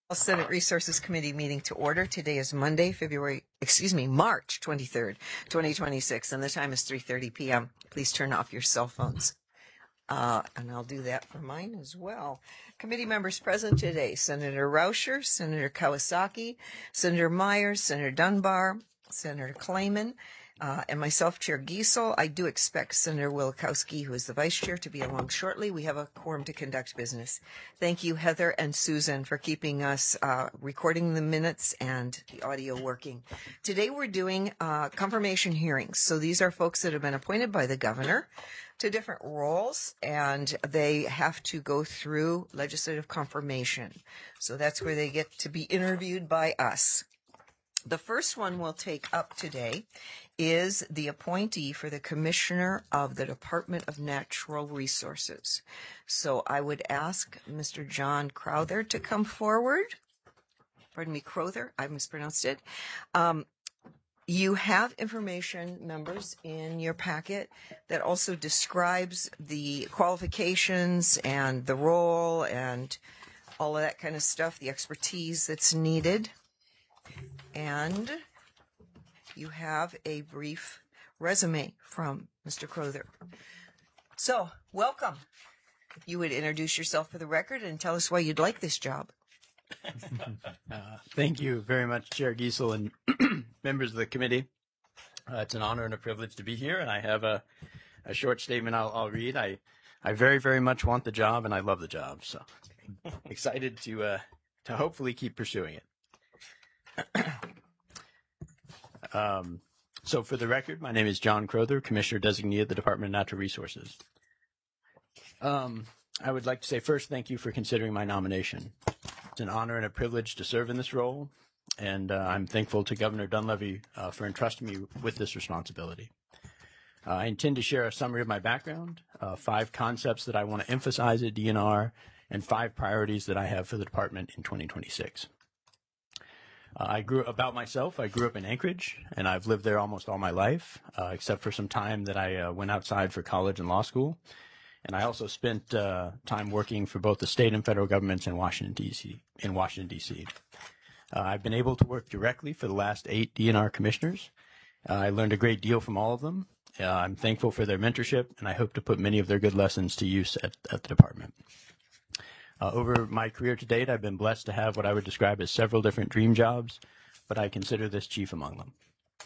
Senate Resources Committee meeting to order. Today is Monday, March 23rd, 2026, and the time is 3:30 p.m. Please turn off your cell phones. And I'll do that for mine as well. Committee members present today: Senator Rauscher, Senator Kawasaki, Senator Myers, Senator Dunbar, Senator Klayman, and myself, Chair Giesel. I do expect Senator Wielkowski, who is the Vice Chair, to be along shortly. We have a quorum to conduct business. Thank you, Heather and Susan, for keeping us recording the minutes and the audio working. Today we're doing confirmation hearings. So these are folks that have been appointed by the governor to different roles, and they have to go through legislative confirmation. So that's where they get to be interviewed by us. The first one we'll take up today is the appointee for the Commissioner of the Department of Natural Resources. So I would ask Mr. John Crowther to come forward. Pardon me, Crowther, I mispronounced it. You have information, members, in your packet that also describes the qualifications and the role and all of that kind of stuff, the expertise that's needed. And you have a brief resume from Mr. Crowther. So, welcome. If you would introduce yourself for the record and tell us why you'd like this job. Thank you very much, Chair Giesel and members of the committee. It's an honor and a privilege to be here, and I have a short statement I'll read. I very, very much want the job, and I love the job, so excited to hopefully keep pursuing it. So for the record, my name is John Crowther, Commissioner Designee at the Department of Natural Resources. I would like to say first, thank you for considering my nomination. It's an honor and a privilege to serve in this role, and I'm thankful to Governor Dunleavy for entrusting me with this responsibility. I intend to share a summary of my background, 5 concepts that I want to emphasize at DNR, and 5 priorities that I have for the department in 2026. About myself, I grew up in Anchorage, and I've lived there almost all my life, except for some time that I went outside for college and law school. And I also spent time working for both the state and federal governments in Washington, D.C. I've been able to work directly for the last 8 DNR commissioners. I learned a great deal from all of them. I'm thankful for their mentorship, and I hope to put many of their good lessons to use at the department. Over my career to date, I've been blessed to have what I would describe as several different dream jobs, but I consider this chief among them.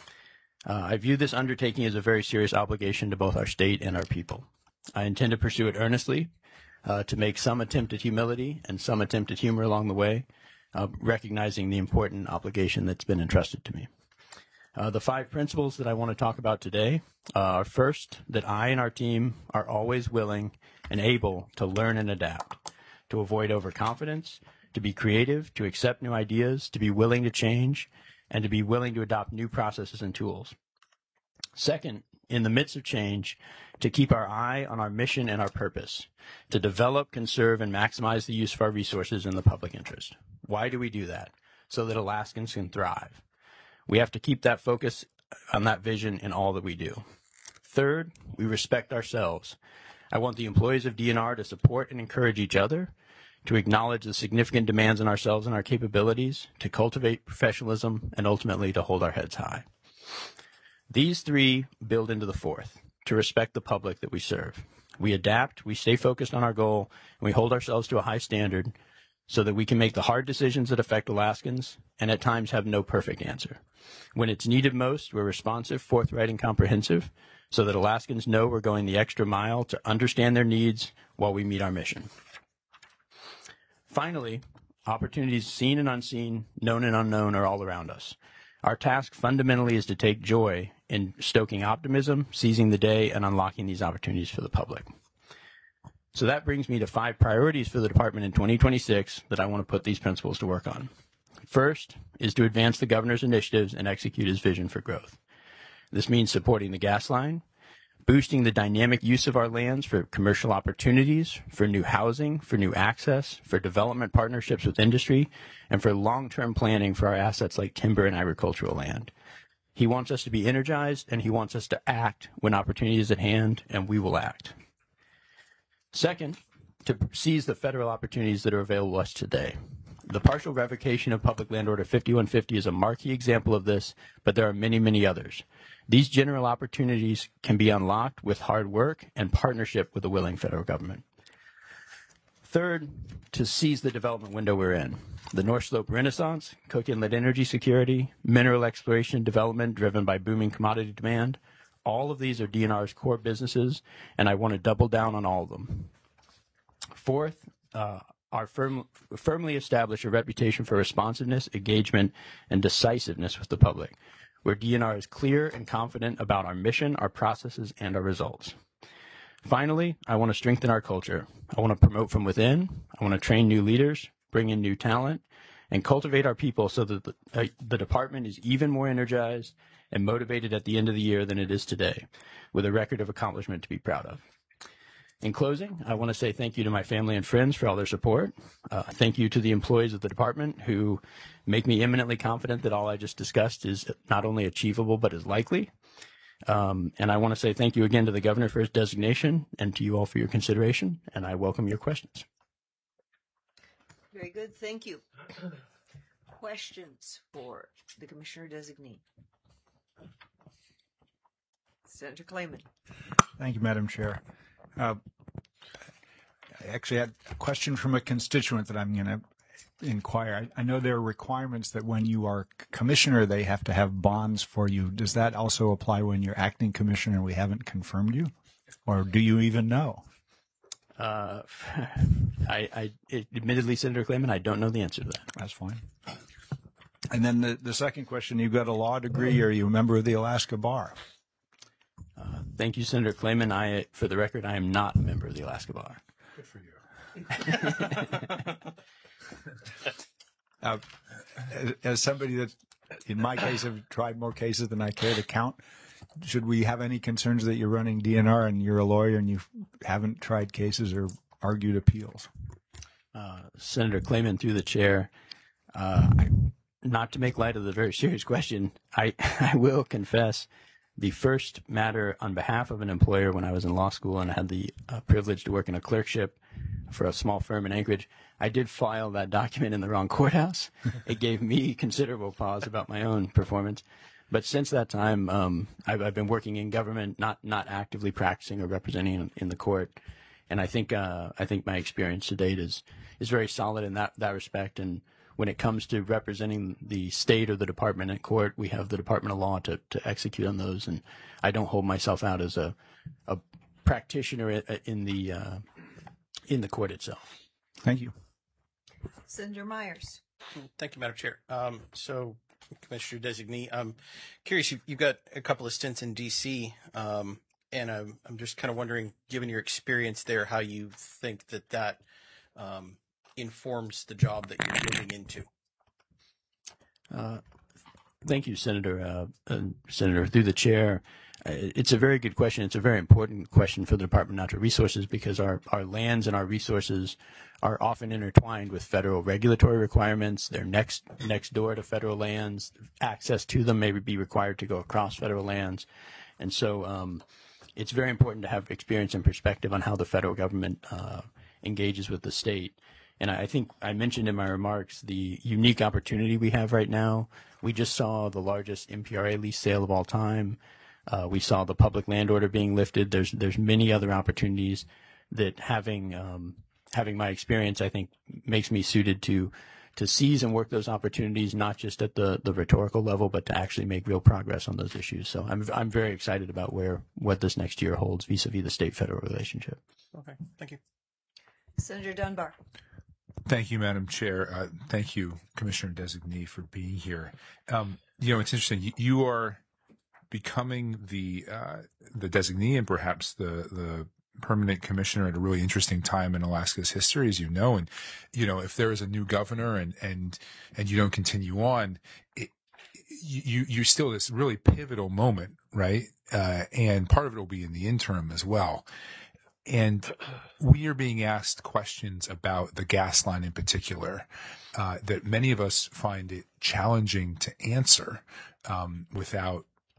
I view this undertaking as a very serious obligation to both our state and our people. I intend to pursue it earnestly, to make some attempt at humility and some attempt at humor along the way, recognizing the important obligation that's been entrusted to me. The 5 principles that I want to talk about today are first, that I and our team are always willing and able to learn and adapt, to avoid overconfidence, to be creative, to accept new ideas, to be willing to change, and to be willing to adopt new processes and tools. Second, in the midst of change, to keep our eye on our mission and our purpose, to develop, conserve, and maximize the use of our resources in the public interest. Why do we do that? So that Alaskans can thrive. We have to keep that focus on that vision in all that we do. Third, we respect ourselves. I want the employees of DNR to support and encourage each other, to acknowledge the significant demands on ourselves and our capabilities, to cultivate professionalism, and ultimately to hold our heads high. These 3 build into the 4th, to respect the public that we serve. We adapt, we stay focused on our goal, and we hold ourselves to a high standard so that we can make the hard decisions that affect Alaskans and at times have no perfect answer. When it's needed most, we're responsive, forthright, and comprehensive so that Alaskans know we're going the extra mile to understand their needs while we meet our mission. Finally, opportunities seen and unseen, known and unknown are all around us. Our task fundamentally is to take joy in stoking optimism, seizing the day, and unlocking these opportunities for the public. So that brings me to 5 priorities for the department in 2026 that I want to put these principles to work on. First is to advance the governor's initiatives and execute his vision for growth. This means supporting the gas line, boosting the dynamic use of our lands for commercial opportunities, for new housing, for new access, for development partnerships with industry, and for long-term planning for our assets like timber and agricultural land. He wants us to be energized, and he wants us to act when opportunity is at hand, and we will act. Second, to seize the federal opportunities that are available to us today. The partial revocation of Public Land Order 5150 is a marquee example of this, but there are many, many others. These general opportunities can be unlocked with hard work and partnership with a willing federal government. Third, to seize the development window we're in. The North Slope Renaissance, Cook Inlet energy security, mineral exploration and development driven by booming commodity demand. All of these are DNR's core businesses, and I want to double down on all of them. Fourth, firmly establish a reputation for responsiveness, engagement, and decisiveness with the public, where DNR is clear and confident about our mission, our processes, and our results. Finally, I want to strengthen our culture. I want to promote from within. I want to train new leaders, bring in new talent, and cultivate our people so that the department is even more energized and motivated at the end of the year than it is today, with a record of accomplishment to be proud of. In closing, I want to say thank you to my family and friends for all their support. Thank you to the employees of the department who make me eminently confident that all I just discussed is not only achievable but is likely. And I want to say thank you again to the governor for his designation and to you all for your consideration, and I welcome your questions. Very good. Thank you. Questions for the commissioner designee? Senator Clayman. Thank you, Madam Chair. I actually had a question from a constituent that I'm going to inquire. I know there are requirements that when you are commissioner, they have to have bonds for you. Does that also apply when you're acting commissioner and we haven't confirmed you? Or do you even know? Admittedly, Senator Clayman, I don't know the answer to that. That's fine. And then the second question, you've got a law degree. Are you a member of the Alaska Bar? Thank you, Senator Clayman. For the record, I am not a member of the Alaska Bar. Good for you. As somebody that, in my case, have tried more cases than I care to count, should we have any concerns that you're running DNR and you're a lawyer and you haven't tried cases or argued appeals? Senator Clayman, through the chair, not to make light of the very serious question, I will confess the first matter on behalf of an employer when I was in law school and I had the privilege to work in a clerkship for a small firm in Anchorage, I did file that document in the wrong courthouse. It gave me considerable pause about my own performance. But since that time, I've been working in government, not actively practicing or representing in the court. And I think my experience to date is very solid in that respect. And when it comes to representing the state or the department in court, we have the Department of Law to execute on those. And I don't hold myself out as a practitioner in the court itself. Thank you. Senator Myers. Thank you, Madam Chair. So, Commissioner Designee, I'm curious, you've got a couple of stints in D.C., and I'm just kind of wondering, given your experience there, how you think that informs the job that you're moving into. Thank you, Senator. Senator, through the chair, it's a very good question. It's a very important question for the Department of Natural Resources because our lands and our resources are often intertwined with federal regulatory requirements. They're next door to federal lands. Access to them may be required to go across federal lands. And so it's very important to have experience and perspective on how the federal government engages with the state. And I think I mentioned in my remarks the unique opportunity we have right now. We just saw the largest MPRA lease sale of all time. We saw the public land order being lifted. There's many other opportunities that having my experience, I think, makes me suited to seize and work those opportunities, not just at the rhetorical level, but to actually make real progress on those issues. So I'm very excited about what this next year holds vis-a-vis the state-federal relationship. Okay, thank you. Senator Dunbar. Thank you, Madam Chair. Thank you, Commissioner Designee, for being here. It's interesting. You are becoming the designee and perhaps the permanent commissioner at a really interesting time in Alaska's history, as you know. And, if there is a new governor and you don't continue on, you're still this really pivotal moment, right? And part of it will be in the interim as well. And we are being asked questions about the gas line in particular that many of us find it challenging to answer without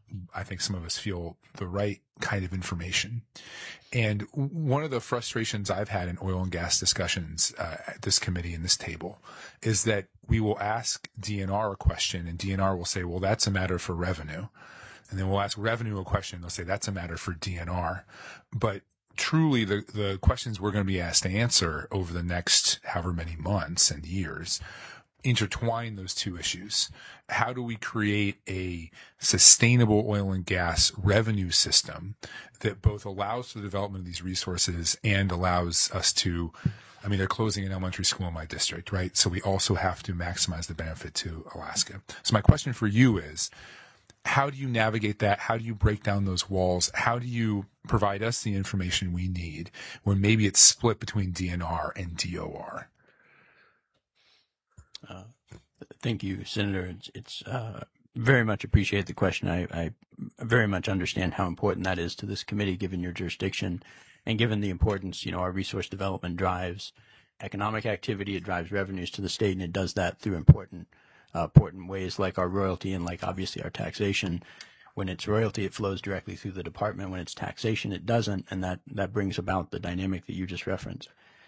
I think some of us feel, the right kind of information. And one of the frustrations I've had in oil and gas discussions at this committee and this table is that we will ask DNR a question, and DNR will say, well, that's a matter for revenue. And then we'll ask revenue a question, and they'll say, that's a matter for DNR. But truly, the questions we're going to be asked to answer over the next however many months and years intertwine those two issues. How do we create a sustainable oil and gas revenue system that both allows for the development of these resources and allows us to, I mean, they're closing an elementary school in my district, right? So we also have to maximize the benefit to Alaska. So my question for you is, how do you navigate that? How do you break down those walls? How do you provide us the information we need when maybe it's split between DNR and DOR? Thank you, Senator. It's very much appreciate the question. I very much understand how important that is to this committee, given your jurisdiction and given the importance. Our resource development drives economic activity, it drives revenues to the state, and it does that through important ways like our royalty and like obviously our taxation. When it's royalty, it flows directly through the department. When it's taxation, it doesn't, and that brings about the dynamic that you just referenced.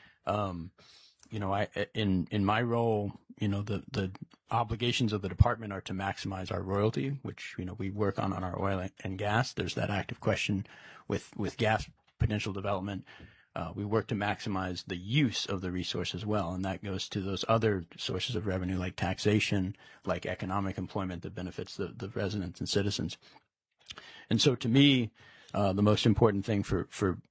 In my role, the obligations of the department are to maximize our royalty, which, we work on our oil and gas. There's that active question with gas potential development. We work to maximize the use of the resource as well, and that goes to those other sources of revenue like taxation, like economic employment that benefits the residents and citizens. And so to me, the most important thing for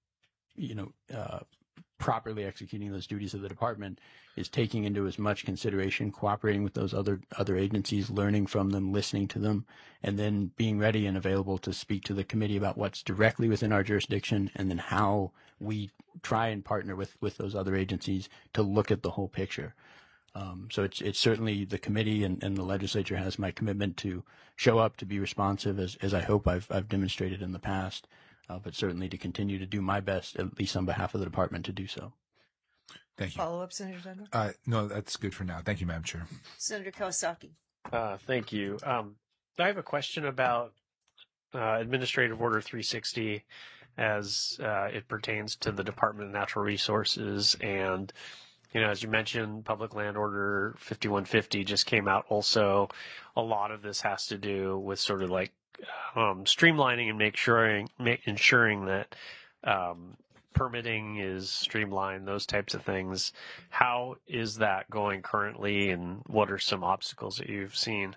properly executing those duties of the department is taking into as much consideration, cooperating with those other agencies, learning from them, listening to them, and then being ready and available to speak to the committee about what's directly within our jurisdiction, and then how we try and partner with those other agencies to look at the whole picture. So it's certainly the committee and the legislature has my commitment to show up, to be responsive, as I hope I've demonstrated in the past. But certainly to continue to do my best, at least on behalf of the department, to do so. Thank you. Follow up, Senator Zunger? No, that's good for now. Thank you, Madam Chair. Senator Kawasaki. Thank you. I have a question about Administrative Order 360 as it pertains to the Department of Natural Resources. And, as you mentioned, Public Land Order 5150 just came out also. A lot of this has to do with sort of like streamlining and ensuring that permitting is streamlined, those types of things. How is that going currently, and what are some obstacles that you've seen?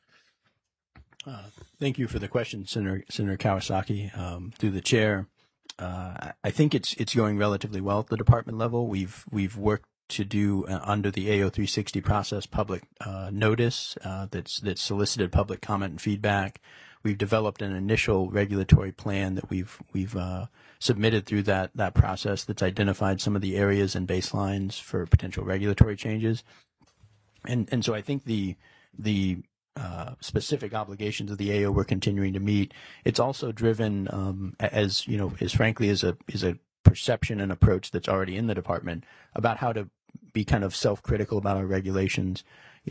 Thank you for the question, Senator Kawasaki. Through the chair, I think it's going relatively well at the department level. We've worked to do under the AO 360 process public notice that's solicited public comment and feedback. We've developed an initial regulatory plan that we've submitted through that process that's identified some of the areas and baselines for potential regulatory changes. And so I think the specific obligations of the AO we're continuing to meet. It's also driven as frankly as a perception and approach that's already in the department about how to be kind of self-critical about our regulations.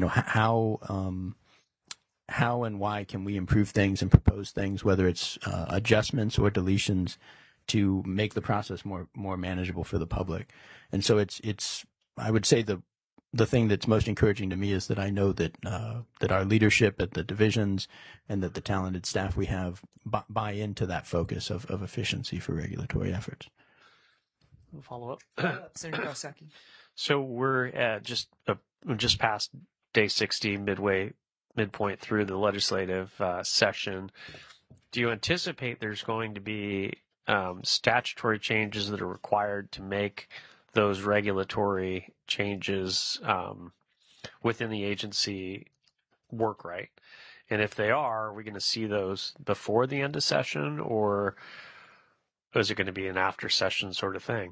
How and why can we improve things and propose things, whether it's adjustments or deletions, to make the process more manageable for the public. And so it's I would say the thing that's most encouraging to me is that I know that our leadership at the divisions and that the talented staff we have buy into that focus of efficiency for regulatory efforts. Follow up. Senator Kawasaki. So we're at just past day 60, midpoint through the legislative session. Do you anticipate there's going to be statutory changes that are required to make those regulatory changes within the agency work right? And if they are we going to see those before the end of session, or is it going to be an after session sort of thing?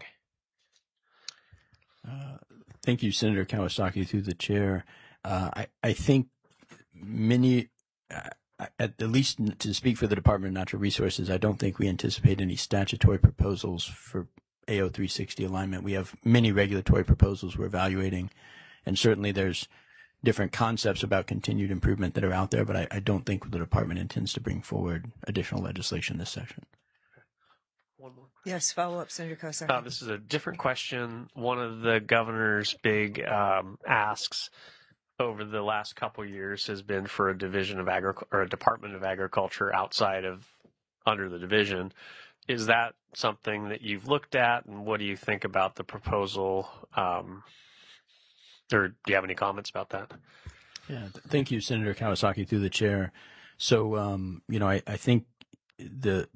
Thank you, Senator Kawasaki, through the chair. I think many, at least to speak for the Department of Natural Resources, I don't think we anticipate any statutory proposals for AO 360 alignment. We have many regulatory proposals we're evaluating, and certainly there's different concepts about continued improvement that are out there, but I don't think the department intends to bring forward additional legislation this session. One more. Yes, follow up, Senator Kawasaki. This is a different question. One of the governor's big asks over the last couple of years has been for a division of or a Department of Agriculture outside of under the division. Is that something that you've looked at, and what do you think about the proposal? Or do you have any comments about that? Yeah, thank you, Senator Kawasaki, through the chair. So, I think the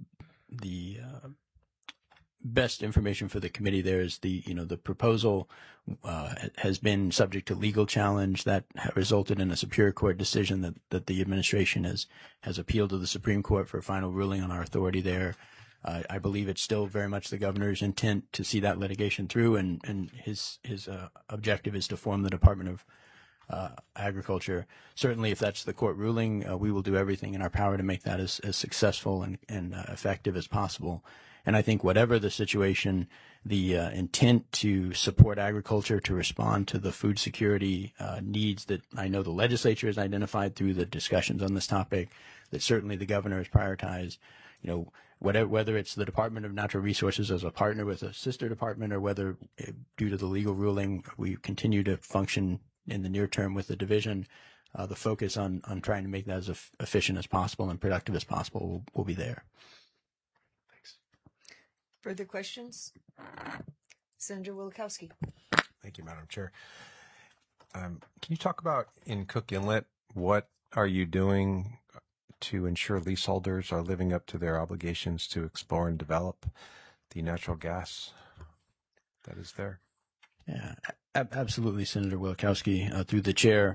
best information for the committee there is the proposal has been subject to legal challenge that resulted in a Superior Court decision that the administration has appealed to the Supreme Court for a final ruling on our authority there. I believe it's still very much the governor's intent to see that litigation through, and his objective is to form the Department of Agriculture. Certainly, if that's the court ruling, we will do everything in our power to make that as successful and effective as possible. And I think whatever the situation, the intent to support agriculture, to respond to the food security needs that I know the legislature has identified through the discussions on this topic, that certainly the governor has prioritized, whether it's the Department of Natural Resources as a partner with a sister department, or whether due to the legal ruling we continue to function in the near term with the division, the focus on trying to make that as efficient as possible and productive as possible will be there. Thanks. Further questions? Senator Wielechowski. Thank you, Madam Chair. Can you talk about in Cook Inlet, what are you doing to ensure leaseholders are living up to their obligations to explore and develop the natural gas that is there? Yeah, absolutely, Senator Wielechowski, through the chair.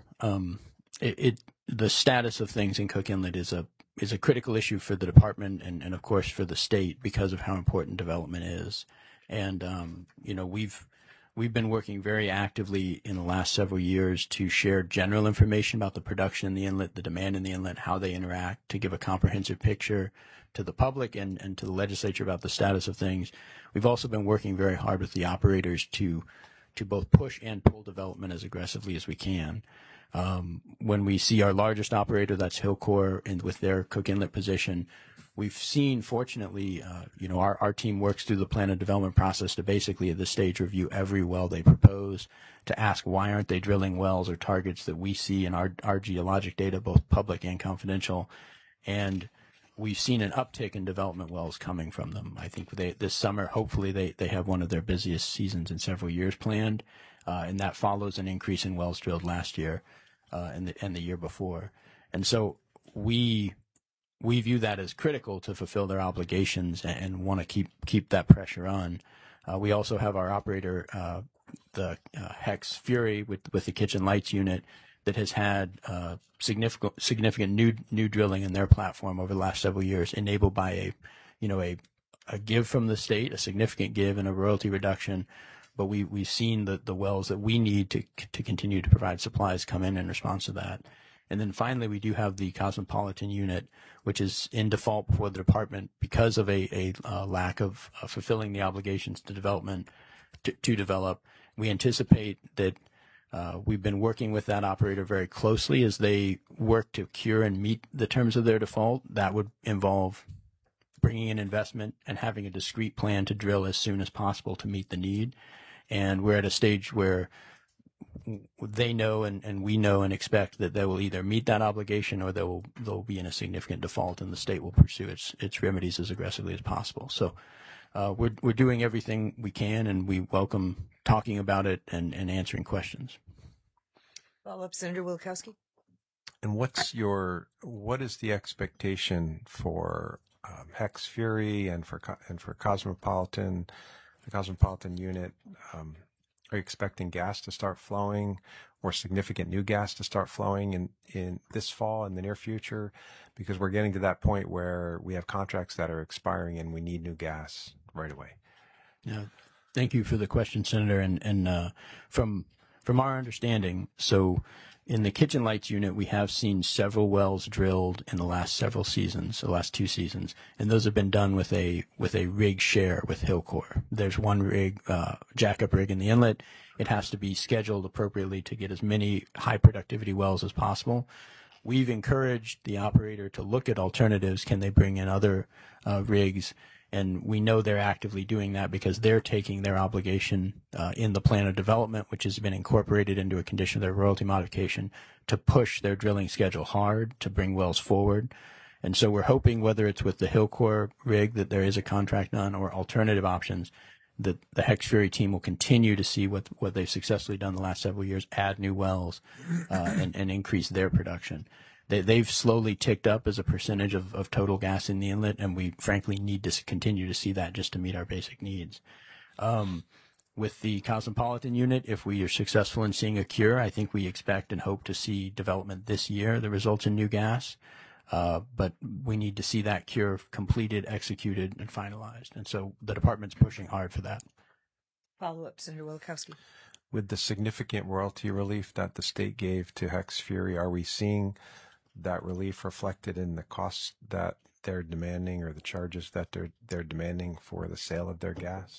The status of things in Cook Inlet is a critical issue for the department and of course for the state because of how important development is. And we've been working very actively in the last several years to share general information about the production in the inlet, the demand in the inlet, how they interact, to give a comprehensive picture to the public and to the legislature about the status of things. We've also been working very hard with the operators to both push and pull development as aggressively as we can. When we see our largest operator, that's Hilcorp, and with their Cook Inlet position, we've seen, fortunately, our team works through the plan of development process to basically at this stage review every well they propose, to ask why aren't they drilling wells or targets that we see in our geologic data, both public and confidential. And we've seen an uptick in development wells coming from them. I think this summer, hopefully, they have one of their busiest seasons in several years planned, and that follows an increase in wells drilled last year and the year before. And so we view that as critical to fulfill their obligations and want to keep that pressure on. We also have our operator, the Hex Fury, with the kitchen lights unit, that has had significant new drilling in their platform over the last several years, enabled by a give from the state, a significant give and a royalty reduction. But we've seen the wells that we need to continue to provide supplies come in response to that. And then finally, we do have the Cosmopolitan unit, which is in default before the department because of a lack of fulfilling the obligations to development to develop. We anticipate that we've been working with that operator very closely as they work to cure and meet the terms of their default. That would involve bringing in investment and having a discrete plan to drill as soon as possible to meet the need. And we're at a stage where they know and we know and expect that they will either meet that obligation or they'll be in a significant default, and the state will pursue its remedies as aggressively as possible. So we're doing everything we can, and we welcome talking about it and answering questions. Follow up, Senator Wielechowski. And what is the expectation for Hex Fury and for Cosmopolitan, the Cosmopolitan unit? Are you expecting gas to start flowing, or significant new gas to start flowing in this fall, in the near future? Because we're getting to that point where we have contracts that are expiring and we need new gas right away. Yeah, thank you for the question, Senator. And from from our understanding, so in the kitchen lights unit, we have seen several wells drilled in the last several seasons, the last 2 seasons, and those have been done with a rig share with Hillcore. There's one rig, jackup rig in the inlet. It has to be scheduled appropriately to get as many high productivity wells as possible. We've encouraged the operator to look at alternatives. Can they bring in other rigs? And we know they're actively doing that because they're taking their obligation in the plan of development, which has been incorporated into a condition of their royalty modification, to push their drilling schedule hard to bring wells forward. And so we're hoping, whether it's with the Hillcore rig that there is a contract on or alternative options, that the Hex Fury team will continue to see what they've successfully done the last several years, add new wells and increase their production. They've slowly ticked up as a percentage of total gas in the inlet, and we frankly need to continue to see that just to meet our basic needs. With the Cosmopolitan unit, if we are successful in seeing a cure, I think we expect and hope to see development this year that results in new gas. But we need to see that cure completed, executed, and finalized. And so the department's pushing hard for that. Follow-up, Senator Wielkowski. With the significant royalty relief that the state gave to Hex Fury, are we seeing that relief reflected in the costs that they're demanding or the charges that they're demanding for the sale of their gas?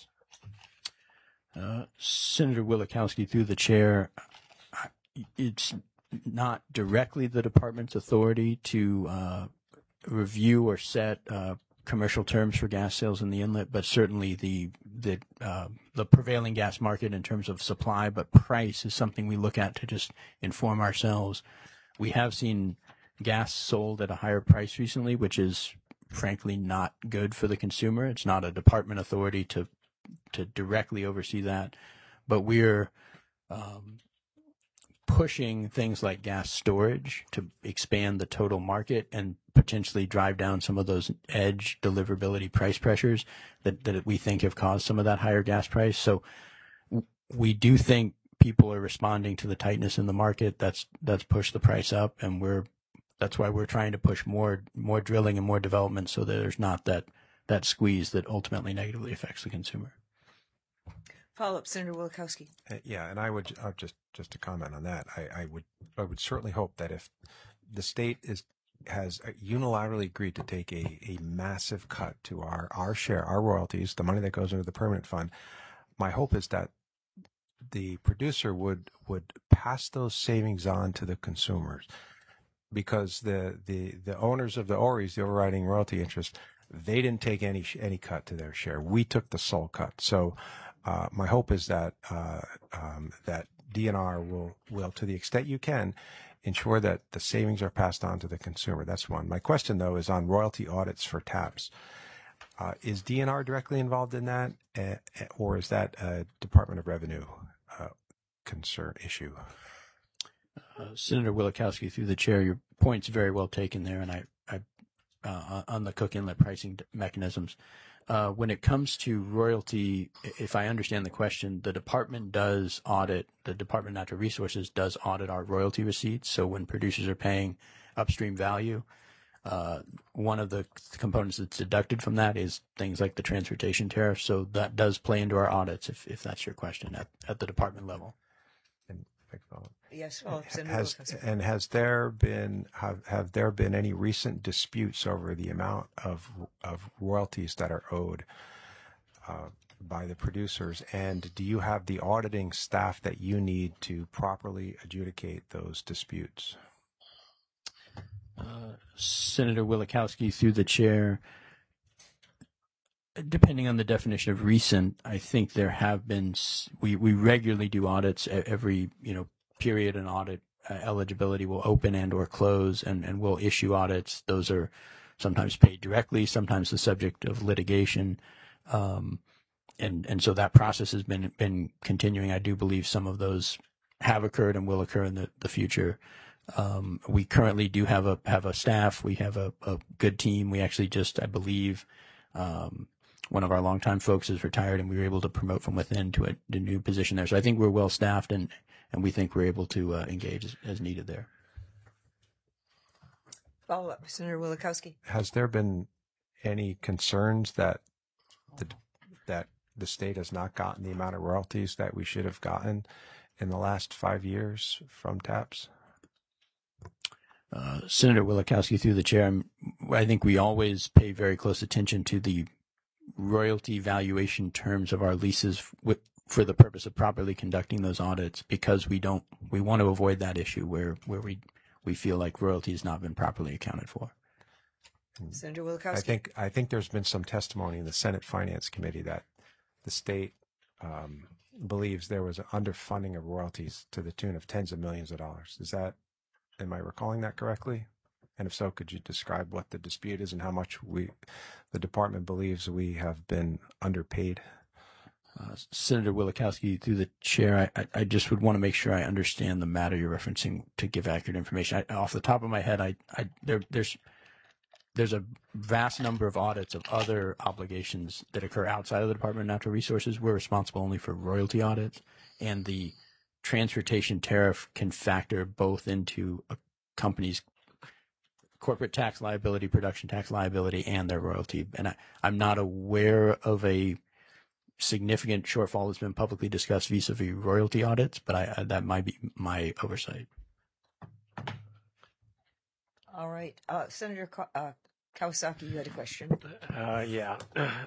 Senator Wielkowski, through the chair, it's not directly the department's authority to review or set commercial terms for gas sales in the inlet, but certainly the prevailing gas market in terms of supply, but price is something we look at to just inform ourselves. We have seen gas sold at a higher price recently, which is frankly not good for the consumer. It's not a department authority to directly oversee that, but we're pushing things like gas storage to expand the total market and potentially drive down some of those edge deliverability price pressures that we think have caused some of that higher gas price. So we do think people are responding to the tightness in the market. That's pushed the price up, and that's why we're trying to push more drilling and more development so that there's not that squeeze that ultimately negatively affects the consumer. Follow-up, Senator Wielkowski. Yeah, and I would just to comment on that. I would certainly hope that if the state has unilaterally agreed to take a massive cut to our share, our royalties, the money that goes into the permanent fund, my hope is that the producer would pass those savings on to the consumers, because the owners of the ORRIs, the overriding royalty interest, they didn't take any cut to their share. We took the sole cut. So my hope is that that DNR will, to the extent you can, ensure that the savings are passed on to the consumer. That's one. My question, though, is on royalty audits for taps. Is DNR directly involved in that, or is that a Department of Revenue concern issue? Senator Wielkowski, through the chair, your point's very well taken there, and I on the Cook Inlet pricing mechanisms. When it comes to royalty, if I understand the question, the Department of Natural Resources does audit our royalty receipts. So when producers are paying upstream value, one of the components that's deducted from that is things like the transportation tariff. So that does play into our audits, if that's your question, at the department level. Yes, have there been any recent disputes over the amount of royalties that are owed by the producers, and do you have the auditing staff that you need to properly adjudicate those disputes? Senator Wielkowski, through the chair, depending on the definition of recent, I think there have been. We regularly do audits every period. An audit eligibility will open and or close, and we'll issue audits. Those are sometimes paid directly, sometimes the subject of litigation, and so that process has been continuing. I do believe some of those have occurred and will occur in the future. We currently do have a staff. We have a good team. We actually just, I believe, one of our longtime folks is retired, and we were able to promote from within to a new position there. So I think we're well staffed, and we think we're able to engage as needed there. Follow up, Senator Wielkowski. Has there been any concerns that the state has not gotten the amount of royalties that we should have gotten, in the last 5 years from TAPS? Senator Wielechowski, through the chair, I think we always pay very close attention to the royalty valuation terms of our leases for the purpose of properly conducting those audits, because we want to avoid that issue where we feel like royalty has not been properly accounted for. Senator Wielechowski. I think there's been some testimony in the Senate Finance Committee that the state believes there was an underfunding of royalties to the tune of tens of millions of dollars. Am I recalling that correctly? And if so, could you describe what the dispute is and how much the department believes we have been underpaid? Senator Wielechowski, through the chair, I just would want to make sure I understand the matter you're referencing to give accurate information. Off the top of my head, there's a vast number of audits of other obligations that occur outside of the Department of Natural Resources. We're responsible only for royalty audits, and the transportation tariff can factor both into a company's corporate tax liability, production tax liability, and their royalty. And I'm not aware of a significant shortfall that's been publicly discussed vis-a-vis royalty audits, but that might be my oversight. All right. Senator Kawasaki, you had a question. Yeah.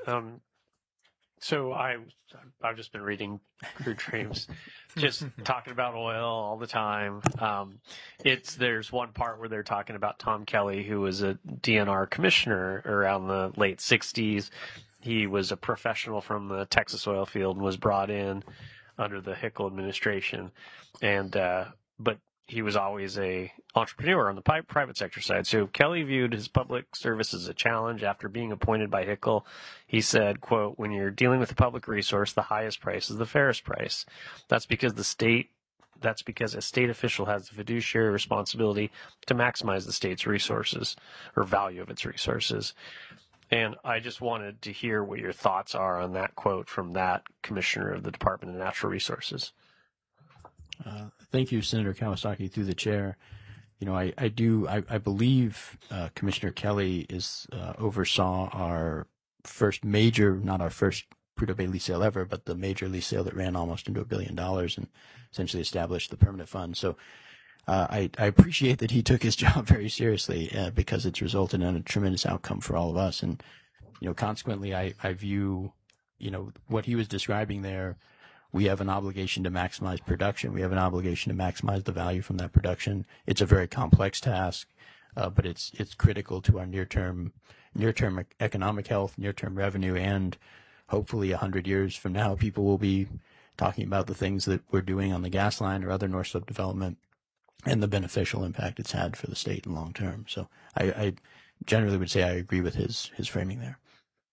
So I've just been reading Crude Dreams, just talking about oil all the time. There's one part where they're talking about Tom Kelly, who was a DNR commissioner around the late 60s. He was a professional from the Texas oil field and was brought in under the Hickel administration, but he was always a entrepreneur on the private sector side. So Kelly viewed his public service as a challenge after being appointed by Hickel. He said, quote, "When you're dealing with a public resource, the highest price is the fairest price. That's because a state official has the fiduciary responsibility to maximize the state's resources or value of its resources." And I just wanted to hear what your thoughts are on that quote from that commissioner of the Department of Natural Resources. Thank you, Senator Kawasaki, through the chair. I believe Commissioner Kelly oversaw our first major, not our first Prudhoe Bay lease sale ever, but the major lease sale that ran almost into $1 billion and essentially established the permanent fund. So I appreciate that he took his job very seriously because it's resulted in a tremendous outcome for all of us. And, consequently, I view, what he was describing there. We have an obligation to maximize production. We have an obligation to maximize the value from that production. It's a very complex task, but it's critical to our near-term economic health, near-term revenue, and hopefully 100 years from now, people will be talking about the things that we're doing on the gas line or other North Slope development and the beneficial impact it's had for the state in long term. So I generally would say I agree with his framing there.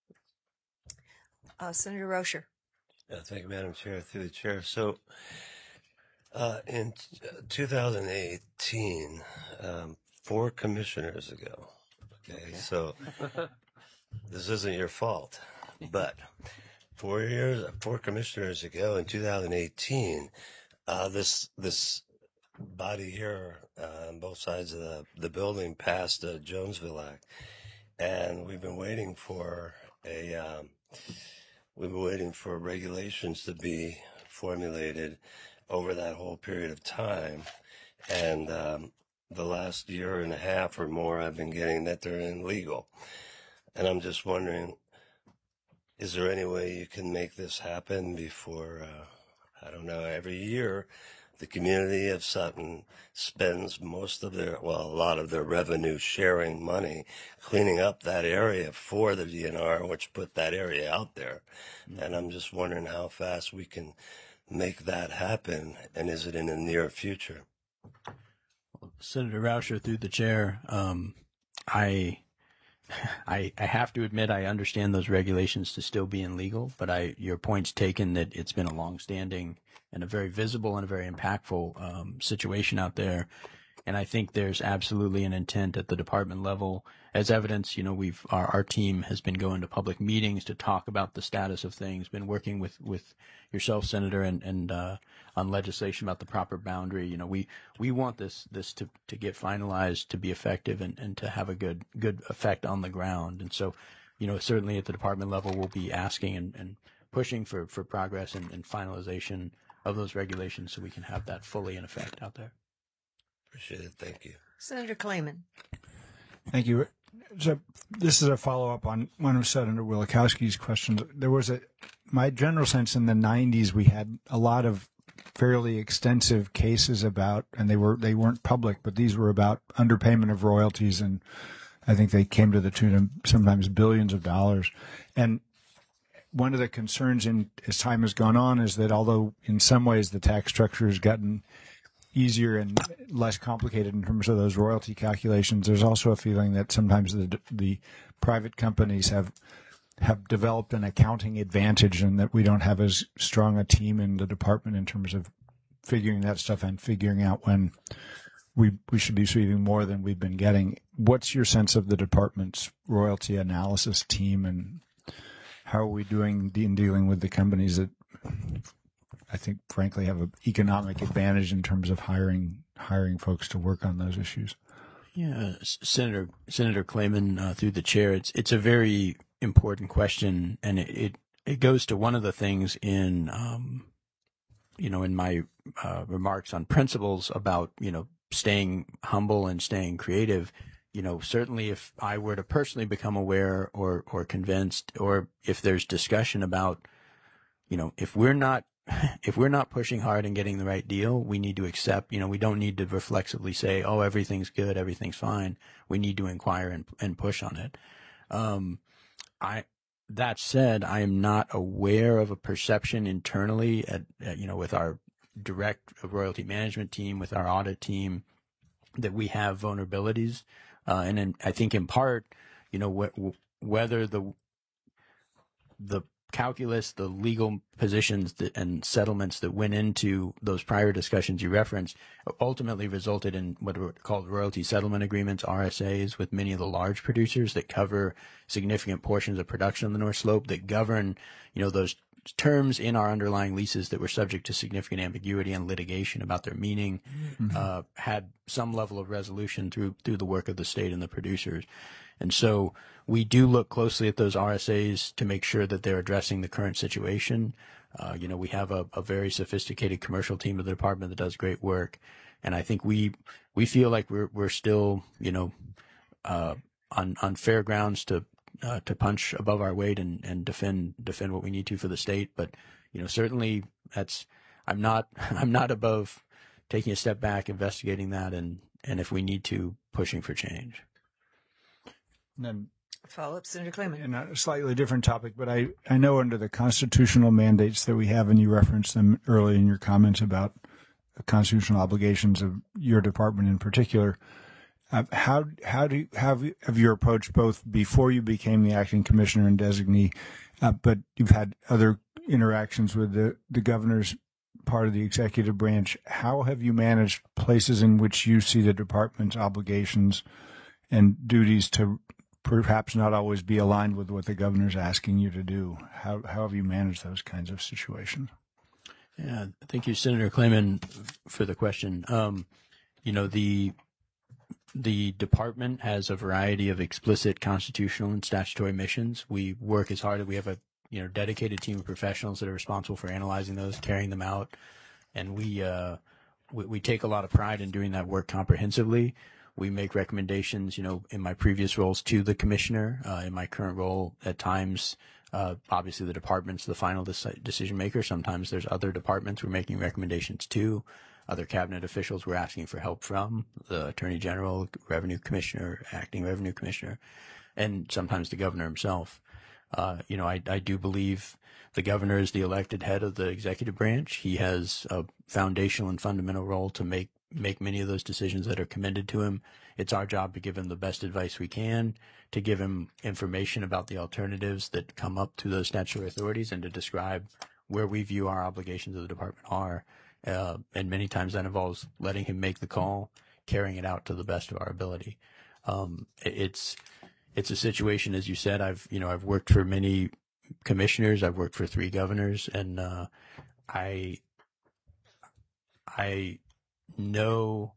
Senator Rocher. Thank you, Madam Chair, through the chair. So in 2018, 4 commissioners ago, okay, so this isn't your fault, but 4 commissioners ago in 2018, this body here on both sides of the building passed a Jonesville Act, and we've been waiting for regulations to be formulated over that whole period of time. And the last year and a half or more, I've been getting that they're illegal. And I'm just wondering, is there any way you can make this happen before, every year the community of Sutton spends a lot of their revenue sharing money cleaning up that area for the DNR, which put that area out there. And I'm just wondering how fast we can make that happen, and is it in the near future? Senator Rauscher, through the chair, I have to admit I understand those regulations to still be illegal, but your point's taken that it's been a long-standing and a very visible and a very impactful situation out there. And I think there's absolutely an intent at the department level. As evidence, our team has been going to public meetings to talk about the status of things, been working with yourself, Senator, and on legislation about the proper boundary. We want this to get finalized, to be effective, and to have a good effect on the ground. And so, certainly at the department level, we'll be asking and pushing for progress and finalization those regulations so we can have that fully in effect out there. Appreciate it. Thank you. Senator Klayman. Thank you. So this is a follow-up on one of Senator Wielechowski's questions. There was my general sense in the 90s, we had a lot of fairly extensive cases about, and they weren't public, but these were about underpayment of royalties, and I think they came to the tune of sometimes billions of dollars. And one of the concerns as time has gone on is that although in some ways the tax structure has gotten easier and less complicated in terms of those royalty calculations, there's also a feeling that sometimes the private companies have developed an accounting advantage, and that we don't have as strong a team in the department in terms of figuring that stuff and figuring out when we should be receiving more than we've been getting. What's your sense of the department's royalty analysis team, and how are we doing in dealing with the companies that I think, frankly, have an economic advantage in terms of hiring folks to work on those issues? Yeah, Senator Klayman, through the chair, it's a very important question, and it goes to one of the things in in my remarks on principles about staying humble and staying creative. Certainly if I were to personally become aware or convinced, or if there's discussion about, if we're not pushing hard and getting the right deal, we need to accept, we don't need to reflexively say, oh, everything's good, everything's fine. We need to inquire and push on it. That said, I am not aware of a perception internally with our direct royalty management team, with our audit team, that we have vulnerabilities. I think in part, whether the calculus, the legal positions and settlements that went into those prior discussions you referenced ultimately resulted in what are called royalty settlement agreements, RSAs, with many of the large producers that cover significant portions of production on the North Slope, that govern, those terms in our underlying leases that were subject to significant ambiguity and litigation about their meaning, had some level of resolution through the work of the state and the producers. And so we do look closely at those RSAs to make sure that they're addressing the current situation. We have a very sophisticated commercial team of the department that does great work. And I think we feel like we're still, on fair grounds to punch above our weight and defend what we need to for the state. But, certainly I'm not above taking a step back, investigating that, and if we need to, pushing for change. And then Follow-up, Senator Klayman. in a slightly different topic, but I know under the constitutional mandates that we have, and you referenced them early in your comments about the constitutional obligations of your department in particular, how have your approach both before you became the acting commissioner and designee, but you've had other interactions with the governor's part of the executive branch. How have you managed places in which you see the department's obligations and duties to perhaps not always be aligned with what the governor's asking you to do? How have you managed those kinds of situations? Yeah, thank you, Senator Klayman, for the question. The department has a variety of explicit constitutional and statutory missions. We work as hard as we have a dedicated team of professionals that are responsible for analyzing those, carrying them out, and we take a lot of pride in doing that work comprehensively. We make recommendations, in my previous roles to the commissioner. In my current role, at times, obviously the department's the final decision maker. Sometimes there's other departments we're making recommendations to, other cabinet officials we're asking for help from, the attorney general, revenue commissioner, acting revenue commissioner, and sometimes the governor himself. I do believe the governor is the elected head of the executive branch. He has a foundational and fundamental role to make many of those decisions that are commended to him. It's our job to give him the best advice we can, to give him information about the alternatives that come up to those statutory authorities, and to describe where we view our obligations of the department are. And many times that involves letting him make the call, carrying it out to the best of our ability. It's a situation, as you said, I've worked for many commissioners. I've worked for 3 governors, and I know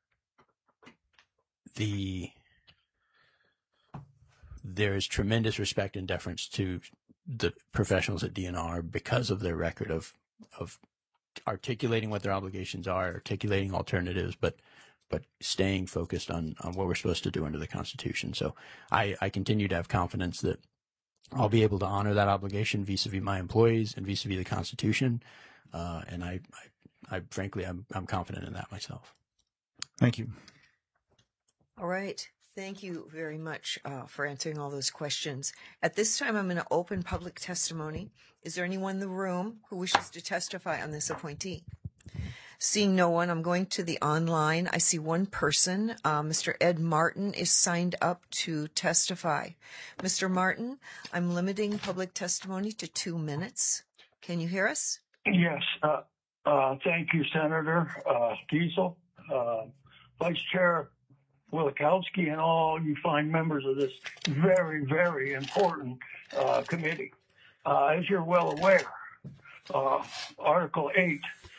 there is tremendous respect and deference to the professionals at DNR because of their record of articulating what their obligations are, articulating alternatives, but staying focused on what we're supposed to do under the Constitution. So I continue to have confidence that I'll be able to honor that obligation vis-a-vis my employees and vis-a-vis the Constitution. And I frankly, I'm confident in that myself. Thank you. All right. Thank you very much for answering all those questions. At this time, I'm going to open public testimony. Is there anyone in the room who wishes to testify on this appointee? Seeing no one, I'm going to the online. I see one person. Mr. Ed Martin is signed up to testify. Mr. Martin, I'm limiting public testimony to 2 minutes. Can you hear us? Yes. Thank you, Senator Giesel, Vice Chair Wielechowski, and all you fine members of this very, very important committee. As you're well aware, Article 8,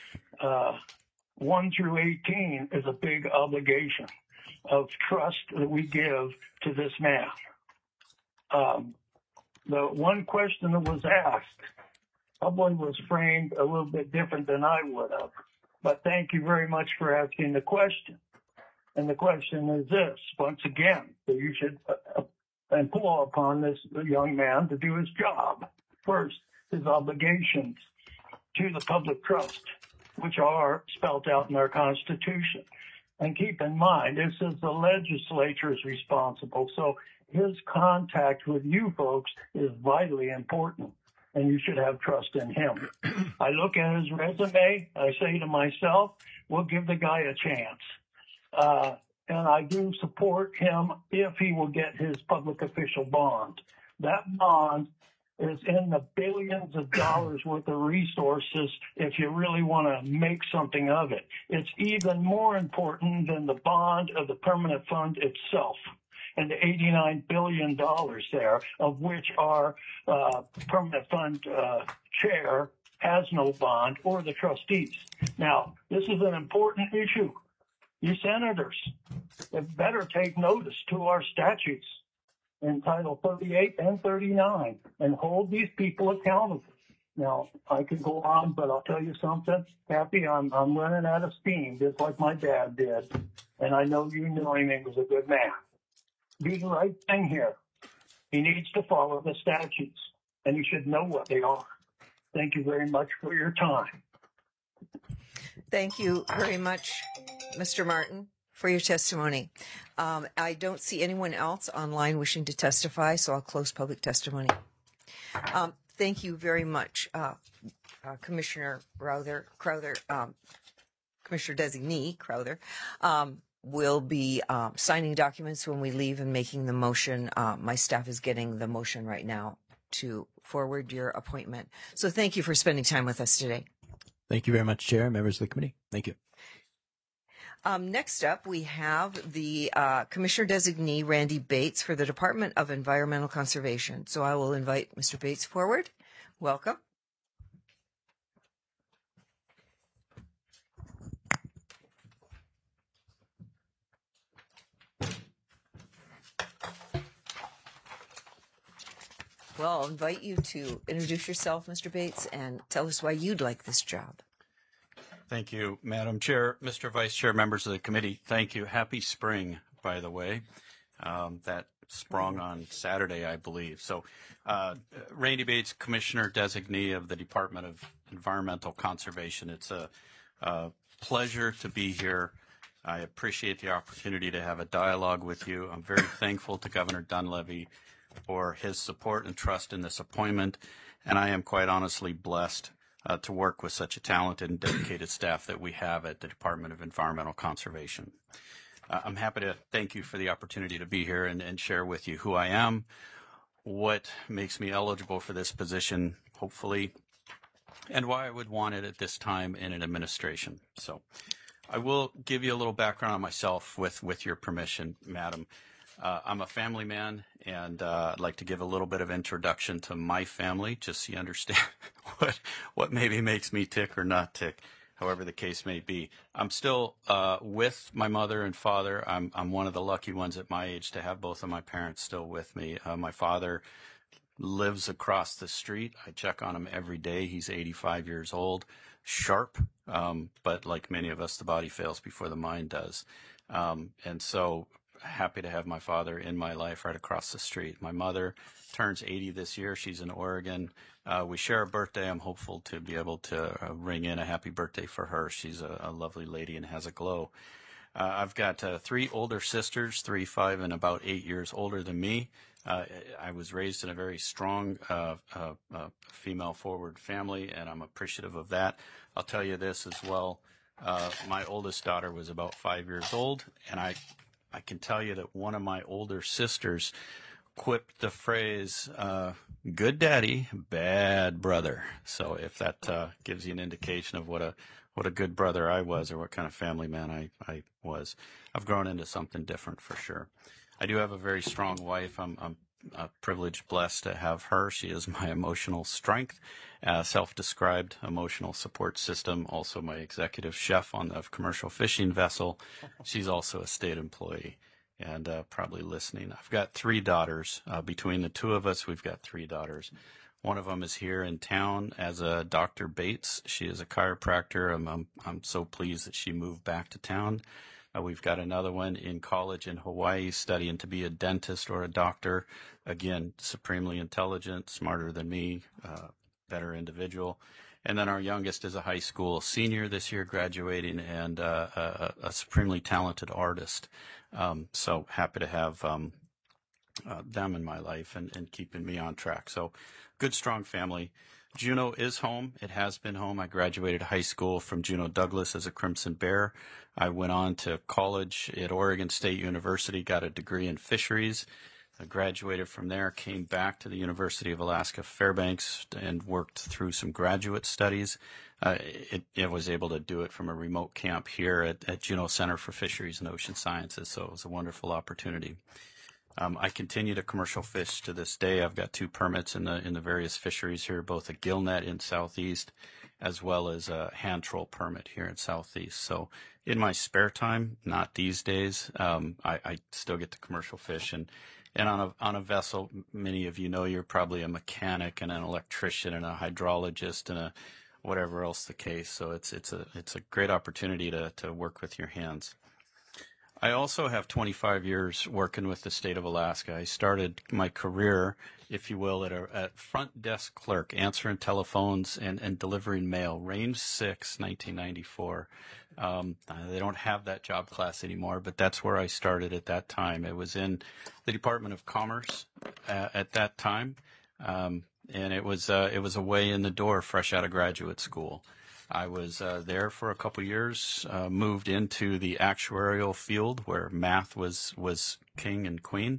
1 through 18 is a big obligation of trust that we give to this man. The one question that was asked probably was framed a little bit different than I would have, but thank you very much for asking the question. And the question is this, once again, that you should implore upon this young man to do his job. First, his obligations to the public trust, which are spelled out in our Constitution. And keep in mind, this is the legislature's responsible, so his contact with you folks is vitally important, and you should have trust in him. I look at his resume, I say to myself, we'll give the guy a chance. And I do support him if he will get his public official bond. That bond is in the billions of dollars worth of resources if you really want to make something of it. It's even more important than the bond of the permanent fund itself and the $89 billion there, of which our permanent fund chair has no bond, or the trustees. Now, this is an important issue. You senators have better take notice to our statutes in Title 38 and 39 and hold these people accountable. Now, I could go on, but I'll tell you something. Happy, I'm running out of steam, just like my dad did. And I know you knew him, he was a good man. Do the right thing here. He needs to follow the statutes, and he should know what they are. Thank you very much for your time. Thank you very much, Mr. Martin, for your testimony. I don't see anyone else online wishing to testify, so I'll close public testimony. Thank you very much, Commissioner Crowther, Commissioner Designee Crowther. We'll be signing documents when we leave and making the motion. My staff is getting the motion right now to forward your appointment. So thank you for spending time with us today. Thank you very much, Chair, members of the committee. Thank you. Next up, we have the Commissioner Designee, Randy Bates, for the Department of Environmental Conservation. So I will invite Mr. Bates forward. Welcome. Well, I'll invite you to introduce yourself, Mr. Bates, and tell us why you'd like this job. Thank you, Madam Chair, Mr. Vice Chair, members of the committee. Thank you. Happy spring, by the way. That sprung on Saturday, I believe. So, Randy Bates, Commissioner Designee of the Department of Environmental Conservation. It's a pleasure to be here. I appreciate the opportunity to have a dialogue with you. I'm very thankful to Governor Dunleavy for his support and trust in this appointment, and I am quite honestly blessed to work with such a talented and dedicated staff that we have at the Department of Environmental Conservation. I'm happy to thank you for the opportunity to be here and share with you who I am, what makes me eligible for this position, hopefully, and why I would want it at this time in an administration. So I will give you a little background on myself with your permission, Madam. I'm a family man, and I'd like to give a little bit of introduction to my family, just so you understand what maybe makes me tick or not tick, however the case may be. I'm still with my mother and father. I'm one of the lucky ones at my age to have both of my parents still with me. My father lives across the street. I check on him every day. He's 85 years old. sharp, but like many of us, the body fails before the mind does. And so happy to have my father in my life right across the street. My mother turns 80 this year. She's in Oregon. We share a birthday. I'm hopeful to be able to ring in a happy birthday for her. She's a lovely lady and has a glow. I've got 3 older sisters, 3, 5, and about 8 years older than me. I was raised in a very strong female-forward family, and I'm appreciative of that. I'll tell you this as well. My oldest daughter was about 5 years old, and I can tell you that one of my older sisters quipped the phrase, good daddy, bad brother. So if that gives you an indication of what a good brother I was, or what kind of family man I was, I've grown into something different for sure. I do have a very strong wife. I'm privileged, blessed to have her. She is my emotional strength, self-described emotional support system, also my executive chef on the commercial fishing vessel. She's also a state employee and probably listening. I've got 3 daughters. Between the 2 of us, we've got 3 daughters. One of them is here in town as a Dr. Bates. She is a chiropractor. I'm so pleased that she moved back to town. We've got another one in college in Hawaii studying to be a dentist or a doctor. Again, supremely intelligent, smarter than me, better individual. And then our youngest is a high school senior this year, graduating, and a supremely talented artist. So happy to have them in my life and keeping me on track. So good, strong family. Juneau is home. It has been home. I graduated high school from Juneau Douglas as a Crimson Bear. I went on to college at Oregon State University, got a degree in fisheries. I graduated from there, came back to the University of Alaska Fairbanks and worked through some graduate studies. I was able to do it from a remote camp here at Juneau Center for Fisheries and Ocean Sciences, so it was a wonderful opportunity. I continue to commercial fish to this day. I've got 2 permits in the various fisheries here, both a gillnet in Southeast as well as a hand troll permit here in Southeast. So in my spare time, not these days, I still get to commercial fish. And on a vessel, many of you know you're probably a mechanic and an electrician and a hydrologist and a whatever else the case. So it's a great opportunity to work with your hands. I also have 25 years working with the state of Alaska. I started my career, if you will, at a front desk clerk, answering telephones and delivering mail, range 6, 1994. They don't have that job class anymore, but that's where I started at that time. It was in the Department of Commerce at that time, and it was a way in the door fresh out of graduate school. I was there for a couple years, moved into the actuarial field where math was king and queen.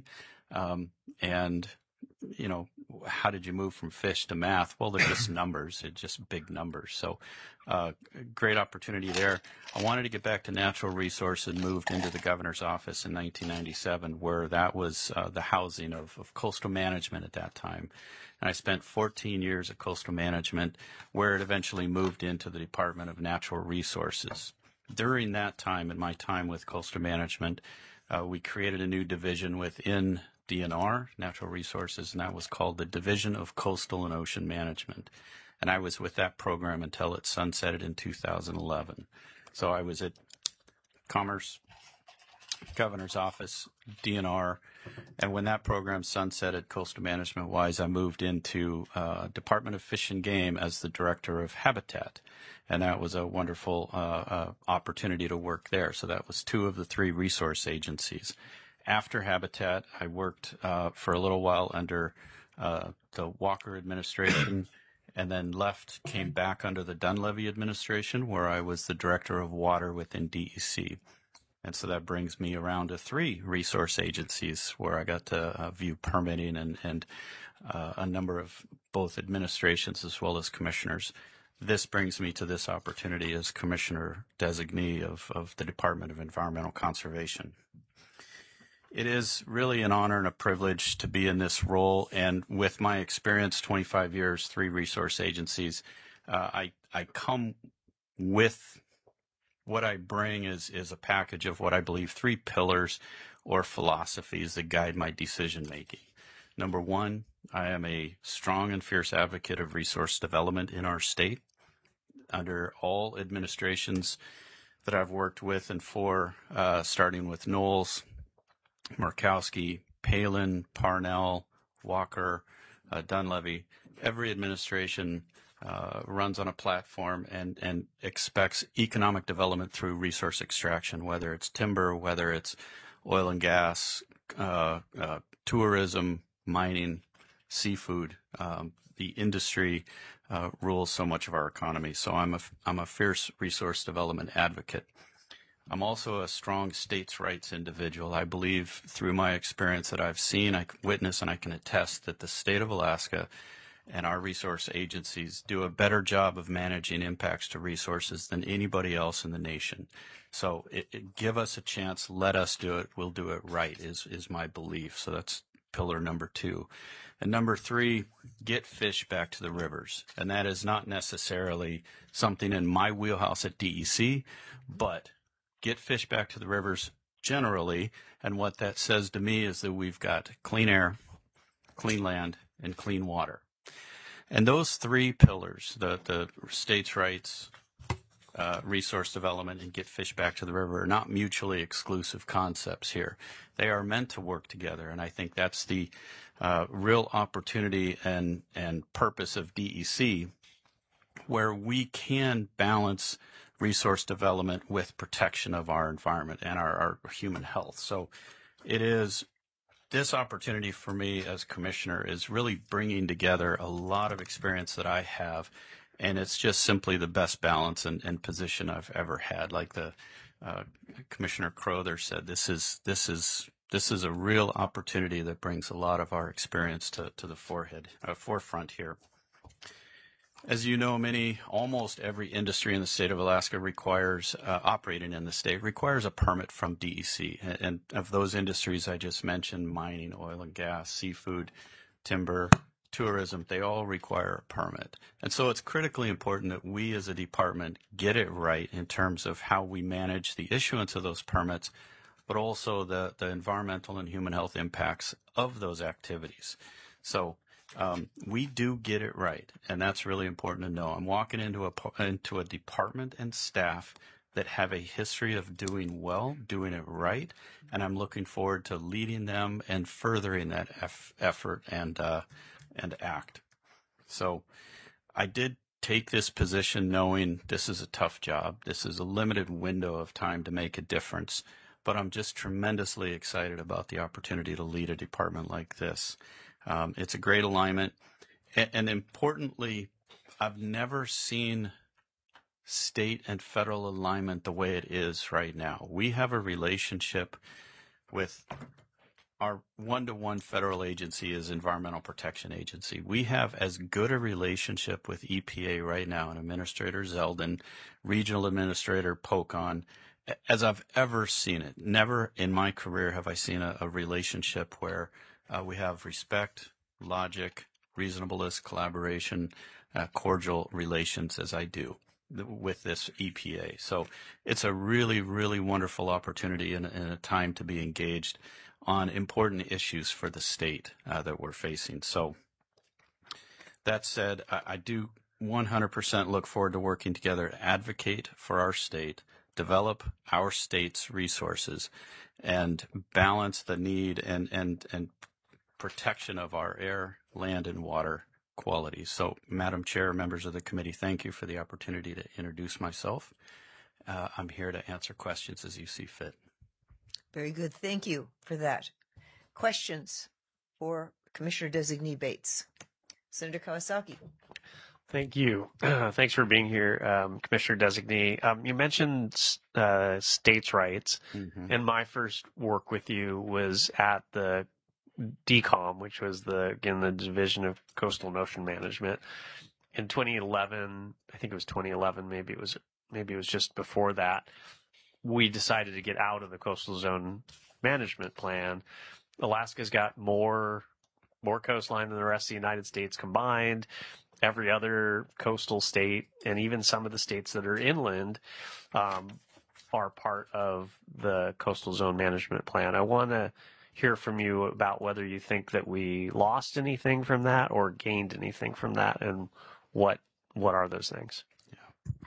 And, you know, how did you move from fish to math? Well, they're just numbers. It's just big numbers. So great opportunity there. I wanted to get back to natural resource and moved into the governor's office in 1997, where that was the housing of coastal management at that time. And I spent 14 years at coastal management, where it eventually moved into the Department of Natural Resources. During that time, in my time with coastal management, we created a new division within DNR, Natural Resources, and that was called the Division of Coastal and Ocean Management. And I was with that program until it sunsetted in 2011. So I was at Commerce, Governor's Office, DNR, and when that program sunsetted coastal management-wise, I moved into Department of Fish and Game as the Director of Habitat, and that was a wonderful opportunity to work there. So that was 2 of the 3 resource agencies. After Habitat, I worked for a little while under the Walker administration, and then left, came back under the Dunleavy administration, where I was the Director of Water within DEC. And so that brings me around to 3 resource agencies where I got to view permitting and a number of both administrations as well as commissioners. This brings me to this opportunity as Commissioner Designee of the Department of Environmental Conservation. It is really an honor and a privilege to be in this role. And with my experience, 25 years, 3 resource agencies, I come with what I bring is a package of what I believe 3 pillars or philosophies that guide my decision making. Number 1, I am a strong and fierce advocate of resource development in our state. under all administrations that I've worked with and for, starting with Knowles, Murkowski, Palin, Parnell, Walker, Dunleavy. Every administration runs on a platform and expects economic development through resource extraction, whether it's timber, whether it's oil and gas, tourism, mining, seafood. The industry rules so much of our economy. So I'm a fierce resource development advocate. I'm also a strong states' rights individual. I believe through my experience that I've seen, I can witness, and I can attest that the state of Alaska and our resource agencies do a better job of managing impacts to resources than anybody else in the nation. So give us a chance, let us do it, we'll do it right is my belief. So that's pillar number 2. And number 3, get fish back to the rivers. And that is not necessarily something in my wheelhouse at DEC, but get fish back to the rivers generally. And what that says to me is that we've got clean air, clean land, and clean water. And those 3 pillars, the states' rights, resource development, and get fish back to the river, are not mutually exclusive concepts here. They are meant to work together, and I think that's the real opportunity and purpose of DEC, where we can balance resource development with protection of our environment and our human health. So it is this opportunity for me as commissioner is really bringing together a lot of experience that I have, and it's just simply the best balance and position I've ever had. Like the Commissioner Crowther said, this is a real opportunity that brings a lot of our experience to the forefront here. As you know, almost every industry in the state of Alaska requires, operating in the state, requires a permit from DEC. And of those industries I just mentioned, mining, oil and gas, seafood, timber, tourism, they all require a permit. And so it's critically important that we as a department get it right in terms of how we manage the issuance of those permits, but also the environmental and human health impacts of those activities. So we do get it right, and that's really important to know. I'm walking into a department and staff that have a history of doing well, doing it right, and I'm looking forward to leading them and furthering that effort and act. So I did take this position knowing this is a tough job. This is a limited window of time to make a difference, but I'm just tremendously excited about the opportunity to lead a department like this. It's a great alignment. And importantly, I've never seen state and federal alignment the way it is right now. We have a relationship with our one-to-one federal agency is Environmental Protection Agency. We have as good a relationship with EPA right now and Administrator Zeldin, Regional Administrator Pocon, as I've ever seen it. Never in my career have I seen a relationship where we have respect, logic, reasonableness, collaboration, cordial relations as I do with this EPA. So it's a really, really wonderful opportunity and a time to be engaged on important issues for the state that we're facing. So that said, I do 100% look forward to working together to advocate for our state, develop our state's resources, and balance the need and protection of our air, land, and water quality. So, Madam Chair, members of the committee, thank you for the opportunity to introduce myself. I'm here to answer questions as you see fit. Very good. Thank you for that. Questions for Commissioner Designee Bates? Senator Kawasaki. Thank you. Thanks for being here, Commissioner Designee. You mentioned states' rights, and my first work with you was at the DCOM, which was the Division of Coastal and Ocean Management. In 2011, I think it was 2011, maybe it was just before that, we decided to get out of the Coastal Zone Management Plan. Alaska's got more coastline than the rest of the United States combined. Every other coastal state, and even some of the states that are inland, are part of the Coastal Zone Management Plan. I want to hear from you about whether you think that we lost anything from that or gained anything from that, and what are those things? Yeah.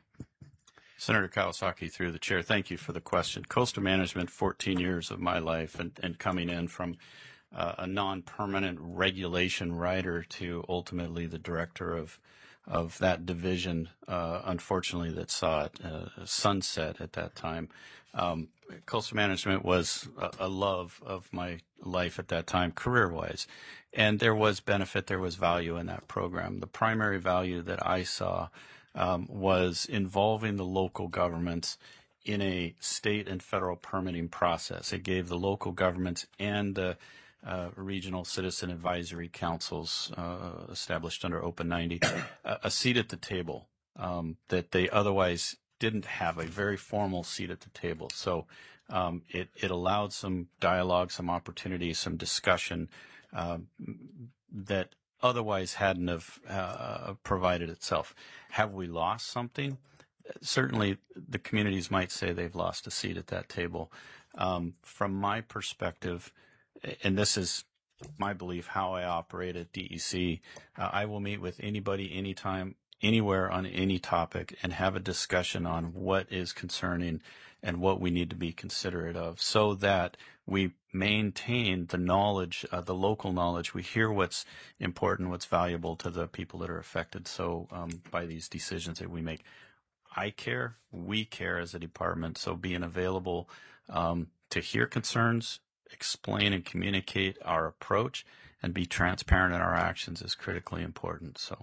Senator Kawasaki, through the chair, thank you for the question. Coastal management, 14 years of my life, and coming in from a non-permanent regulation writer to ultimately the director of that division, unfortunately, that saw it sunset at that time. Coastal management was a love of my life at that time, career-wise. And there was benefit, there was value in that program. The primary value that I saw was involving the local governments in a state and federal permitting process. It gave the local governments and the regional citizen advisory councils established under Open 90 a seat at the table that they otherwise didn't have, a very formal seat at the table. So it allowed some dialogue, some opportunity, some discussion that otherwise hadn't have provided itself. Have we lost something? Certainly the communities might say they've lost a seat at that table. From my perspective, and this is my belief, how I operate at DEC, I will meet with anybody, anytime, anywhere on any topic and have a discussion on what is concerning and what we need to be considerate of so that we maintain the knowledge, the local knowledge. We hear what's important, what's valuable to the people that are affected. So by these decisions that we make, I care, we care as a department. So being available to hear concerns, explain and communicate our approach, and be transparent in our actions is critically important. So